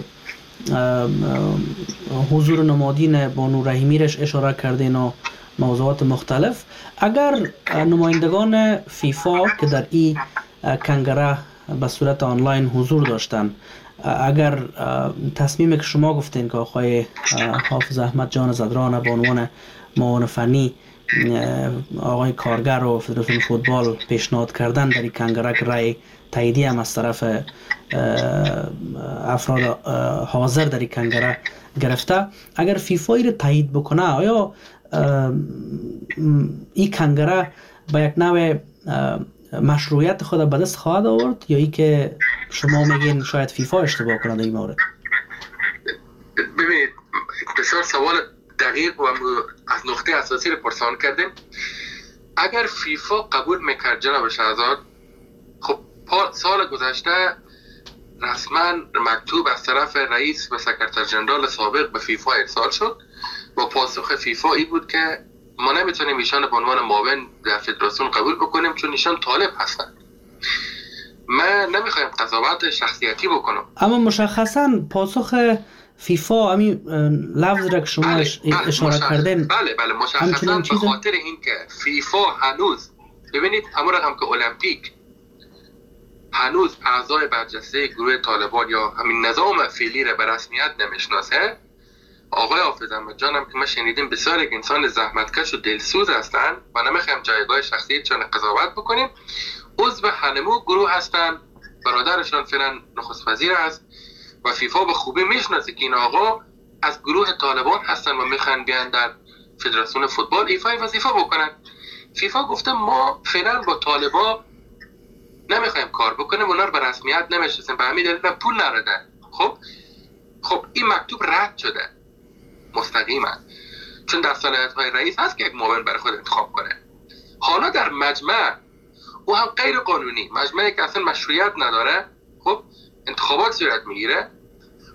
حضور نمادین بانو رحیمی رش اشاره کردین و موضوعات مختلف، اگر نمایندگان فیفا که در این کنگره به صورت آنلاین حضور داشتن، اگر تصمیمی که شما گفتین که آقای حافظ احمد جان زدران به عنوان معاون فنی آقای کارگر و فدراسیون فوتبال پیشنهاد کردن در این کنگره که رای تاییدی هم از طرف افراد حاضر در این کنگره گرفته، اگر فیفا رو تایید بکنه، آیا این کنگره با یک نوع مشروعیت خود به دست خواهد آورد یا ای که شما میگین شاید فیفا اشتباه کنه در این مورد؟ ببینید، بسیار سوال دقیق و از نقطه اساسی رو پرسان کردیم. اگر فیفا قبول میکرد جناب شهزاد، خب سال گذشته رسما مکتوب از طرف رئیس و سکرتر جنرال سابق به فیفا ارسال شد و پاسخ فیفا ای بود که ما نمیتونیم ایشان به عنوان معاون در فدراسیون قبول بکنیم چون ایشان طالب هستند. من نمیخوایم قضاوت شخصیتی بکنم، اما مشخصا پاسخ فیفا همین لفظ را که شما بله، بله، اشاره مشخص... کردین بله بله مشخصا به خاطر اینکه فیفا هنوز ببینید همون رقم که المپیک هنوز اعضای برجسته گروه طالبان یا همین نظام فعلی را به رسمیت نمیشناسه. آقای حافظ احمد جان هم که ما شنیدیم بسیار یک انسان زحمتکش و دلسوز هستن و نمیخوایم جایگاه شخصی چون قضاوت بکنیم، عضو هنمو گروه هستن، برادرشان فعلا نخست وزیر است و فیفا به خوبی میشناسه که این آقا از گروه طالبان هستن و میخوان بیان در فدراسیون فوتبال ایفای وظیفه بکنن. فیفا گفته ما فعلا با طالبا نمیخوایم کار بکنیم، اونا رو به رسمیت نمیشناسیم، به همین دلیل پول نردن. خب خب این مکتوب رد شده مستقیما، چون در صلاحیت‌های رئیس هست که یک معاون برای خود انتخاب کنه. حالا در مجمع او هم غیر قانونی، مجمعی که اصلا مشروعیت نداره، خب انتخابات صورت میگیره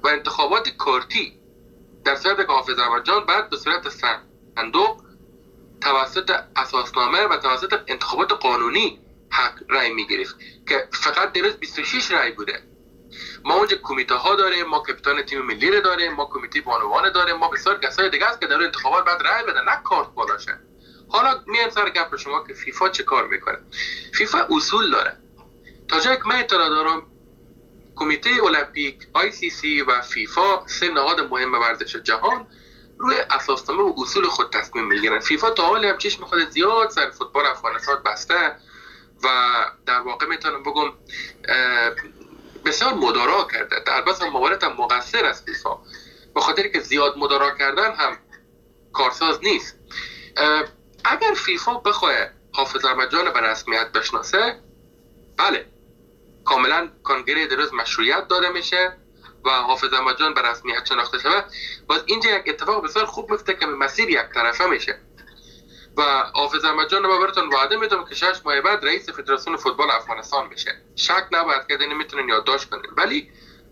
و انتخابات کارتی، در صورت که حافظ احمد جان بعد به صورت صندوق توسط اساسنامه و توسط انتخابات قانونی حق رای میگرفت که فقط دیروز بیست و شش رای بوده. ما اونجا کمیته ها داریم، ما کاپیتان تیم ملی رو داریم، ما کمیته بانوان داریم، ما بسیار کسای دیگه است که در انتخابات بعد رای بدن، نه کارت بالاشه. حالا میام سر گپ شما که فیفا چه کار میکنه. فیفا اصول داره. تا جایی که من اطلاع دارم کمیته المپیک، آی سی سی و فیفا سه نهاد مهم ورزش جهان روی اساسنامه و اصول خود تصمیم میگیرن. فیفا تا حالی هم چشم خود زیاد سر فوتبال افغانستان بسته و در واقع میتونم بگم بسیار مدارا کرده. البته موارد هم مقصر است فیفا، به خاطر که زیاد مدارا کردن هم کارساز نیست. اگر فیفا بخواه حافظ احمد جان به رسمیت بشناسه، بله کاملا کنگره درست مشروعیت داده میشه و حافظ احمد جان به رسمیت شناخته شود. باز اینجا یک اتفاق بسیار خوب میفته که مسیر یک طرفه میشه و حافظ احمد جان رو براتون وعده میدم که شش ماه بعد رئیس فدراسیون فوتبال افغانستان میشه. شک نباید که اینو میتونن یادداشت کنن. ولی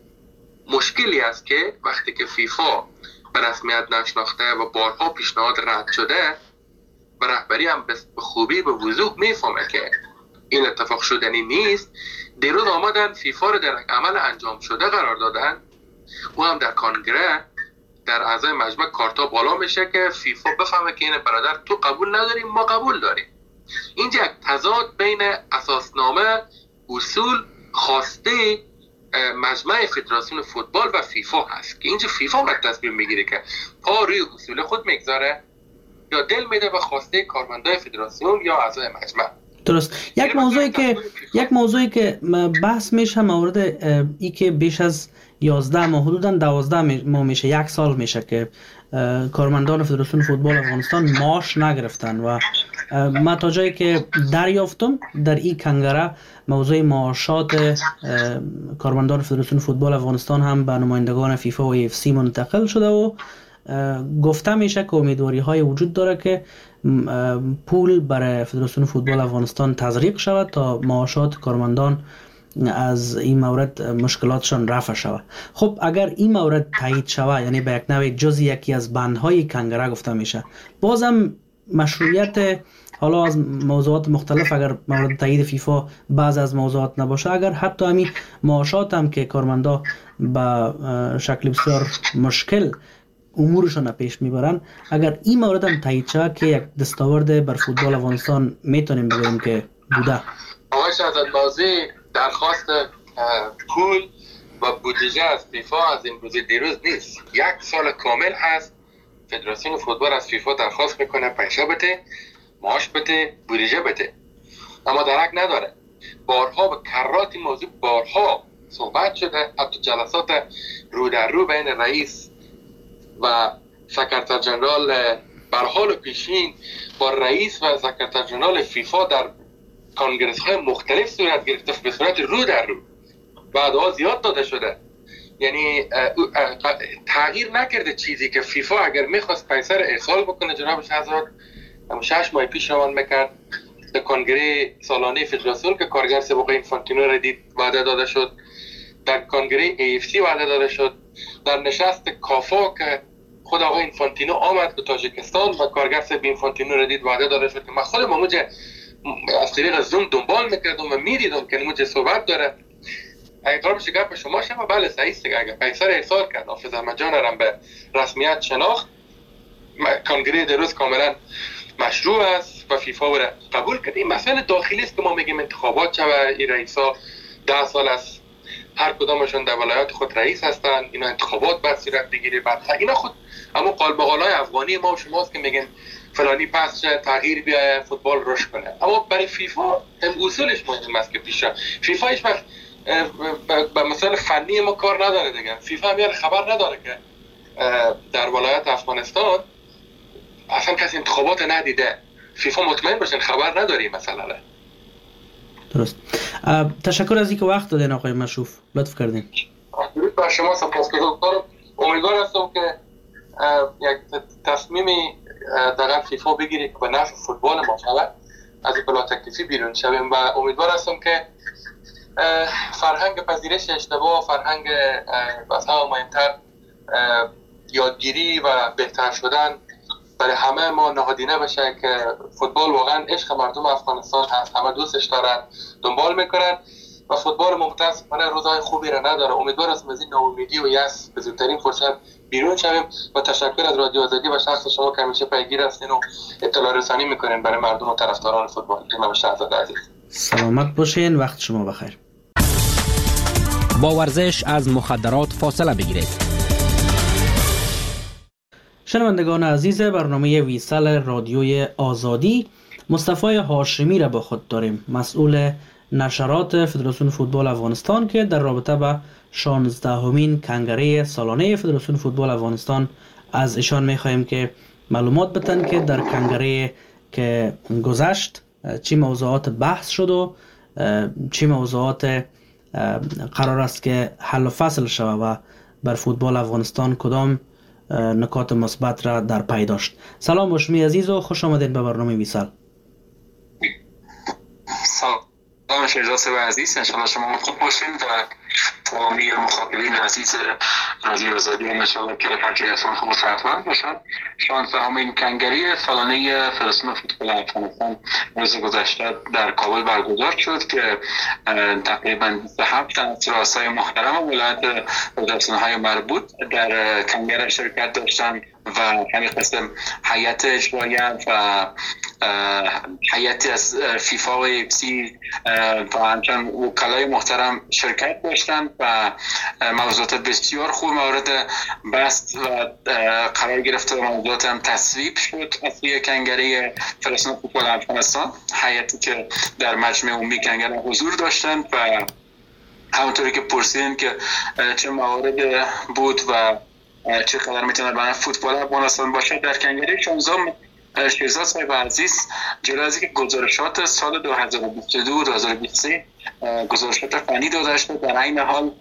مشکلی است که وقتی که فیفا به رسمیت نشناخته و بارها پیشنهاد رد شده و رهبری هم به خوبی به وضوح میفهمه که این اتفاق شدنی نیست، دیروز آمدن فیفا رو در عمل انجام شده قرار دادن و هم در کنگره در اعضای مجمع کارتا بالا میشه که فیفا بفهمه که این برادر تو قبول نداریم ما قبول داریم. اینجا یک تضاد بین اساسنامه، اصول، خواسته مجمع فدراسیون فوتبال و فیفا هست که اینجا فیفا باید تصمیم میگیره که پا روی اصول خود میگذاره یا دل میده به خواسته کارمندای فدراسیون یا اعضای مجمع. درست. یک موضوعی که یک موضوعی که بحث میشه مورد ای که بیش از یازده ماه حدوداً دوازده ماه میشه، یک سال میشه که کارمندان فدراسیون فوتبال افغانستان معاش نگرفتن و ما تا جایی که دریافتم در این کنگره موضوع معاشات کارمندان فدراسیون فوتبال افغانستان هم به نمایندگان فیفا و ای اف سی منتقل شده و گفته میشه که امیدواری های وجود داره که پول برای فدراسیون فوتبال افغانستان تزریق شود تا معاشات کارمندان از این مورد مشکلاتشان رفع شود. خب اگر این مورد تایید شود، یعنی به یک نوع جزئی یکی از بندهای کنگره گفته میشه، بازم مشروعیت حالا از موضوعات مختلف اگر مورد تایید فیفا بعض از موضوعات نباشه، اگر حتی همین معاشات هم که کارمندا به شکل بسیار مشکل امورشان پیش میبرن، اگر این مورد هم تایید شود که یک دستاورد بر فوتبال افغانستان میتونیم بگیم که بوده. آقای شهزادنازی درخواست پول و بودجه از فیفا از این روز دیروز نیست. یک سال کامل هست فدراسیون فوتبال از فیفا درخواست میکنه پیسه بده، معاش بده، بودجه بده، اما درک نداره. بارها به کرات این موضوع بارها صحبت شده، حتی جلسات رو در رو بین رئیس و سکرتر جنرال برحال و پیشین با رئیس و سکرتر جنرال فیفا در کانگرس های مختلف صورت گرفته به صورت رو در رو. بعدها زیاد داده شده، یعنی تغییر نکرده چیزی که فیفا اگر میخواست پیسه رو ارسال بکنه جناب شهزاد شش ماه پیش روان میکرد در کنگره سالانه فدراسیون که کارگر سابق اینفانتینو را دید وعده داده شد، در کنگره ای اف سی وعده داده شد، در نشست کافا که خود آقای اینفانتینو آمد به تاجیکستان و کارگر سابق اینفانتینو را دید وعده داده شد که من خودم موجه از طریق زوم دنبال میکردم و میدیدم که موجه صحبت داره. اگه قرار بشه گپ شما شما بله صحیح است، اگه پیسه را ارسال کرد حافظ احمد جان را به رسمیت شناخت، کنگره دیروز کاملا مشروع است و فیفا را قبول کرد. این مسئله داخلی است که ما میگیم انتخابات شوه، این رئیسا ده سال است هر کدامشون در ولایات خود رئیس هستن، اینا انتخابات بعد صورت بگیره، بعد اینا خود اما قال به قالای افغانی ما و شماست که میگن فلانی پس تغییر بیاید فوتبال رشد کنه. اما برای فیفا هم اصولش مهم است که پیش فیفا هیچ وقت به مسائل فنی ما کار نداره دیگه. فیفا هم خبر نداره که در ولایت افغانستان اصلا کسی انتخابات ندیده. فیفا مطمئن باشن خبر نداری مسئله را. درست. تشکر از اینکه وقت دادین آقای مشروف، لطف کردین. درود بر شما، سپاسگزارم. امیدوار هستم که یک تصمیمی در فیفا بگیره که به نفع فوتبال ما شود، از این بلا تکلیفی بیرون شویم و امیدوار هستم که فرهنگ پذیرش اشتباه، فرهنگ از همه مهمتر یادگیری و بهتر شدن برای همه ما نهادینه بشه که فوتبال واقعا عشق مردم افغانستان هست، همه دوستش دارن، دنبال میکنن و فوتبال متاسفانه روزهای خوبی را نداره. امیدوار هستم از این ناامیدی و یأس به زودترین فرصت بیرون شویم و تشکر از رادیو آزادی و شخص شما که همیشه پیگیر هستین و اطلاع رسانی میکنین برای مردم و طرفداران فوتبال. جناب شهزاده عزیز سلامت باشین، وقت شما بخیر. با ورزش از مخدرات فاصله بگیرید. شنوندگان عزیز برنامه ویسال رادیوی آزادی، مصطفی هاشمی را با خود داریم، مسئول نشرات فدراسیون فوتبال افغانستان که در رابطه با شانزدهمین کنگره سالانه فدراسیون فوتبال افغانستان از ایشان میخواهیم که معلومات بدن که در کنگره که گذشت چی موضوعات بحث شد و چی موضوعات قرار است که حل و فصل شود و بر فوتبال افغانستان کدام نکات مثبت را در پی داشت. سلام هاشمی عزیز و خوش آمدید به برنامه ویسال. سلام شهزاده عزیز، انشاءالله شما خوب باشین و تمامی مخاطبین عزیز رادیو آزادی انشاءالله که هرچیشون خوب و صحتمند باشن. شانزدهمین کنگره سالانه فدراسیون فوتبال افغانستان روز گذشته در کابل برگزار شد که تقریبا بیست و هفت از رؤسای محترم ولایت فدراسیون‌های مربوط در کنگره شرکت داشتند و همین قسم هیئت اجراییه و هیئتی از فیفا و ایفسی و همچنین وکلای محترم شرکت داشتند و موضوعات بسیار خوب مورد بحث و قرار گرفت و موضوعات هم تصویب شد از سوی کنگره فدراسیون فوتبال افغانستان، هیئتی که در مجمع عمومی کنگره حضور داشتند و همونطوری که پرسیدین که چه موارد بود و چقدر میتونه برای فوتبال افغانستان باشه در کنگره شانزدهم، شهزاده صاحب عزیز جلوی از اینکه گزارشات سال دو هزار و بیست و دو دو هزار و بیست و سه گزارشات فنی داده شده، در این حال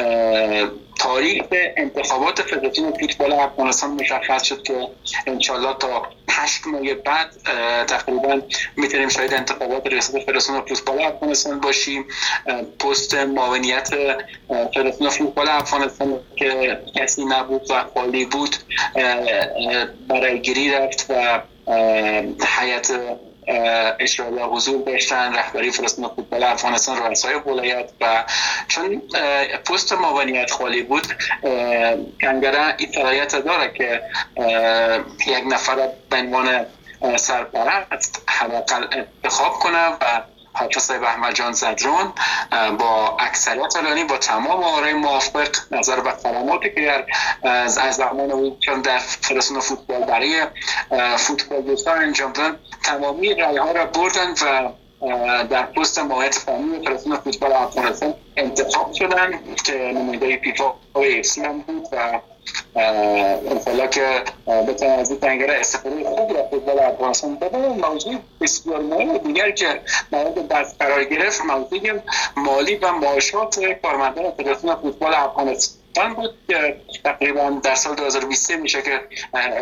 تاریخ انتخابات فدراسیون فوتبال افغانستان مشخص شد که انشالله تا هشت ماه بعد تقریبا میتونیم شاید انتخابات ریاست فدراسیون فوتبال افغانستان باشیم. پست معاونیت فدراسیون فوتبال افغانستان که کسی نبود و خالی بود برای گیری رفت و هیئت اجرایی حضور داشتن، رهبری فدراسیون فوتبال افغانستان، رؤسای ولایت و چون پست معاونیت خالی بود کنگره این صلاحیت داره که یک نفر به عنوان سرپرست حداقل انتخاب کنه و حافظ صاحب احمد جان زدران با اکثریت علنی با تمام آرای موافق نظر به کلماتی که از از زمان او در فدراسیون فوتبال برای فوتبال دوستان انجام دادن تمامی رای ها را بردن و در پست معاونیت فنی فدراسیون فوتبال افغانستان انتخاب شدن که نماینده فیفا و ایفسی هم بود و انشالله که بتونن از این کنگره استفاده خوب را فوتبال افغانستان بدن. موضوع بسیار مهم دیگر که مورد بحث قرار گرفت موضوع مالی و معاشات کارمندان فدراسیون فوتبال افغانستان بود که تقریبا در سال دو هزار و بیست و سه میشه که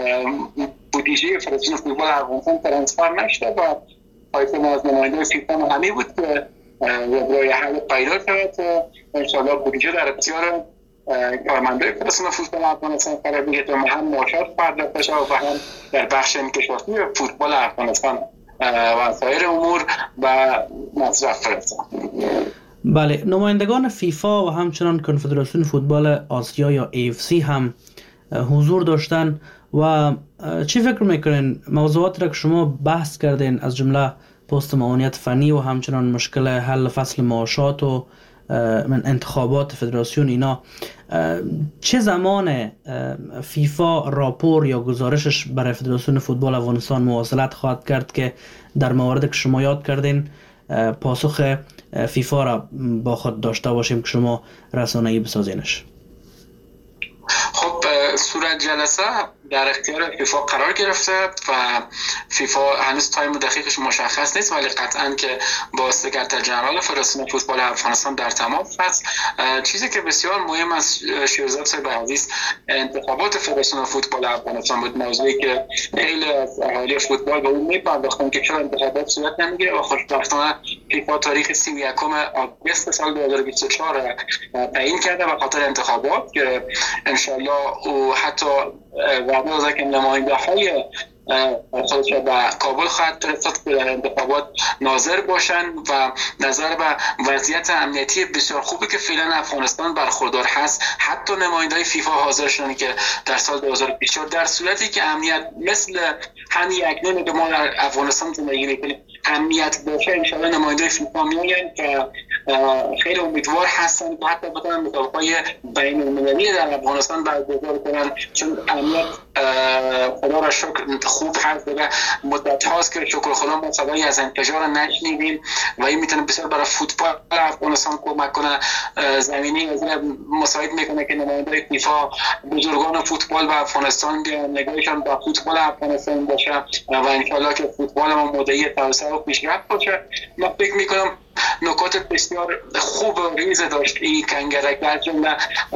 بودجه فدراسیون فوتبال افغانستان ترانسفر نشده و پایپ ما از نماینده فیفا همی بود که برای حل پیدا شد. انشالله بودجه در اختیار کارمندای فدراسیون فوتبال افغانستان قرار بگیره تا هم معاشات پرداخت بشه و هم در بخش انکشافی فوتبال افغانستان و سایر امور و مصرف فرسته. بله، نمایندگان فیفا و همچنان کنفدراسیون فوتبال آسیا یا ای اف سی هم حضور داشتن و چی فکر میکنین موضوعات را که شما بحث کردین از جمله پست معاونیت فنی و همچنان مشکل حل فصل معاشات و من انتخابات فدراسیون اینا، چه زمان فیفا راپور یا گزارشش برای فدراسیون فوتبال افغانستان مواصلت خواهد کرد که در موارد که شما یاد کردین پاسخ فیفا را با خود داشته باشیم که شما رسانه‌ای بسازینش؟ خب صورت جلسه در اختیار فیفا قرار گرفته و فیفا هنوز تایم دقیقش مشخص نیست، ولی قطعا که با سکرتر جنرال فدراسیون فوتبال افغانستان در تماس هست. چیزی که بسیار مهم است شهزاده صاحب عزیز انتخابات فدراسیون فوتبال افغانستان بود، موضوعی که خیلی از اهالی فوتبال به اون میپرداختن که چرا انتخابات صورت نمیگیره و خوشبختانه فیفا تاریخ سی و یکم آگوست سال دو هزار و بیست و چهار تعیین کرده به خاطر انتخابات که انشالله او حتی وعده داده که نماینده های خودش را به کابل خواهد فرستاد که در انتخابات ناظر باشند و نظر به وضعیت امنیتی بسیار خوبی که فعلا افغانستان برخوردار هست، حتی نماینده‌های فیفا حاضر شدن که در سال دو هزار و بیست و چهار در صورتی که امنیت مثل همین اکنون که ما در افغانستان زندگی می‌کنیم امنیت باشه، انشاءالله نماینده‌های فیفا میآیند که خیلی امیدوار هستن که حتی بتونن مسابقه‌های بین‌المللی در افغانستان برگزار کنن، چون امنیت خدا را شکر خوب هست و مدت هاست که شکر خدا ما صدای از انفجار نشنیدیم و این میتونه بسیار برای فوتبال افغانستان کمک کنه. زمینی از مساعد میکنه که نماینده‌های فیفا بزرگان فوتبال و افغانستان نگاهشان به فوتبال افغانستان باشه و انشالله که فوتبال ما مدعی توسعه و پیشرفت باشه. من فکر میکنم نکات بسیار خوب و ریز داشت این کنگرک، در جمله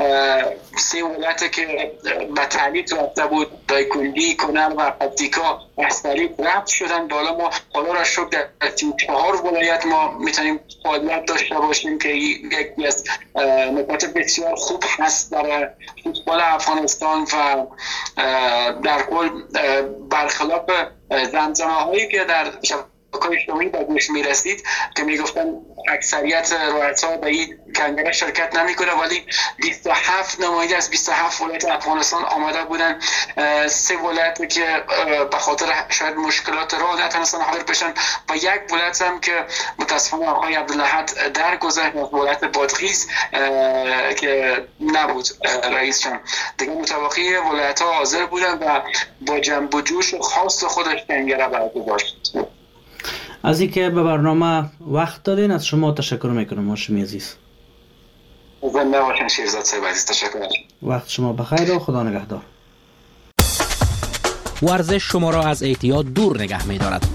سه ولایت که به تعلیق رفته بود، دایکندی، کنر و پکتیکا از تعلیق رفت شدن بالا. ما خدا را شکر در چهار ولایت ما میتونیم فعالیت داشته باشیم که یکی از نکات بسیار خوب هست در فوتبال افغانستان و در کل برخلاف زمزمه هایی که در شبکه‌های اجتماعی به گوش میرسید که میگفتن اکثریت رؤسا به این کنگره شرکت نمیکنه، ولی بیست و هفت نماینده از بیست و هفت ولایت افغانستان آمده بودن. سه ولایت که به خاطر شاید مشکلات راه نتونستن حاضر بشن و یک ولایت هم که متاسفانه آقای عبدالحد درگذشت، ولایت بادغیس که نبود رئیسشان. دیگه متبقی ولایت ها حاضر بودن و با جنب و جوش خاص خودش کنگره برگزار شد. از اینکه به برنامه وقت دادین از شما تشکر میکنم هاشمی عزیز. زنده باشین شیرزاد صاحب عزیز، تشکر. وقت شما بخیر و خدا نگهدار. ورزش شما را از اعتیاد دور نگه می‌دارد.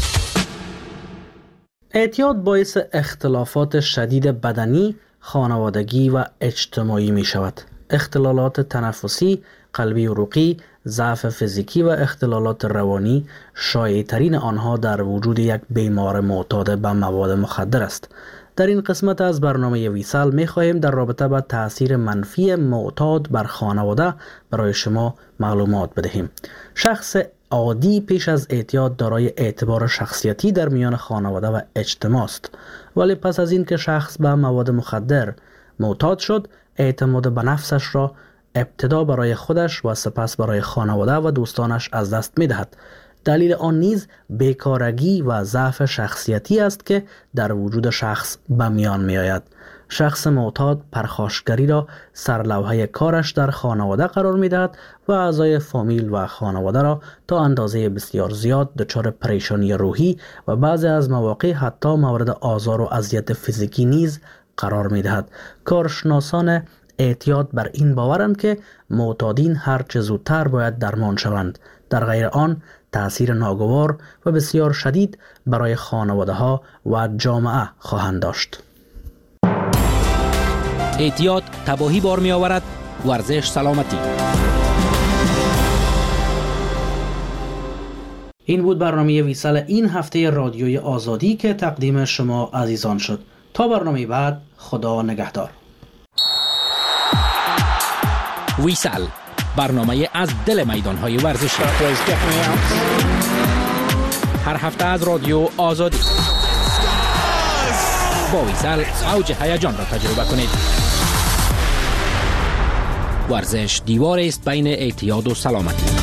اعتیاد باعث اختلافات شدید بدنی، خانوادگی و اجتماعی می شود. اختلالات تنفسی، قلبی عروقی، ضعف فیزیکی و اختلالات روانی شایع‌ترین آنها در وجود یک بیمار معتاد به مواد مخدر است. در این قسمت از برنامه ویسال می خواهیم در رابطه با تأثیر منفی معتاد بر خانواده برای شما معلومات بدهیم. شخص عادی پیش از اعتیاد دارای اعتبار شخصیتی در میان خانواده و اجتماع است، ولی پس از این که شخص به مواد مخدر معتاد شد، اعتماد به نفسش را ابتدا برای خودش و سپس برای خانواده و دوستانش از دست می دهد. دلیل آن نیز بیکارگی و ضعف شخصیتی است که در وجود شخص به میان می آید. شخص معتاد پرخاشگری را سرلوحه کارش در خانواده قرار می دهد و اعضای فامیل و خانواده را تا اندازه بسیار زیاد دچار پریشانی روحی و بعضی از مواقع حتی مورد آزار و اذیت فیزیکی نیز قرار می دهد. کارشناسان اعتیاد بر این باورند که معتادین هر چه زودتر باید درمان شوند، در غیر آن تأثیر ناگوار و بسیار شدید برای خانواده ها و جامعه خواهند داشت. اعتیاد تباهی بار می آورد، ورزش سلامتی. این بود برنامه ویسال این هفته رادیوی آزادی که تقدیم شما عزیزان شد. تا برنامه بعد، خدا نگهدار. ویسال، برنامه از دل میدان‌های ورزشی. هر هفته از رادیو آزادی. با ویسال اوج هیجان را تجربه کنید. ورزش دیواری است بین اعتیاد و سلامتی.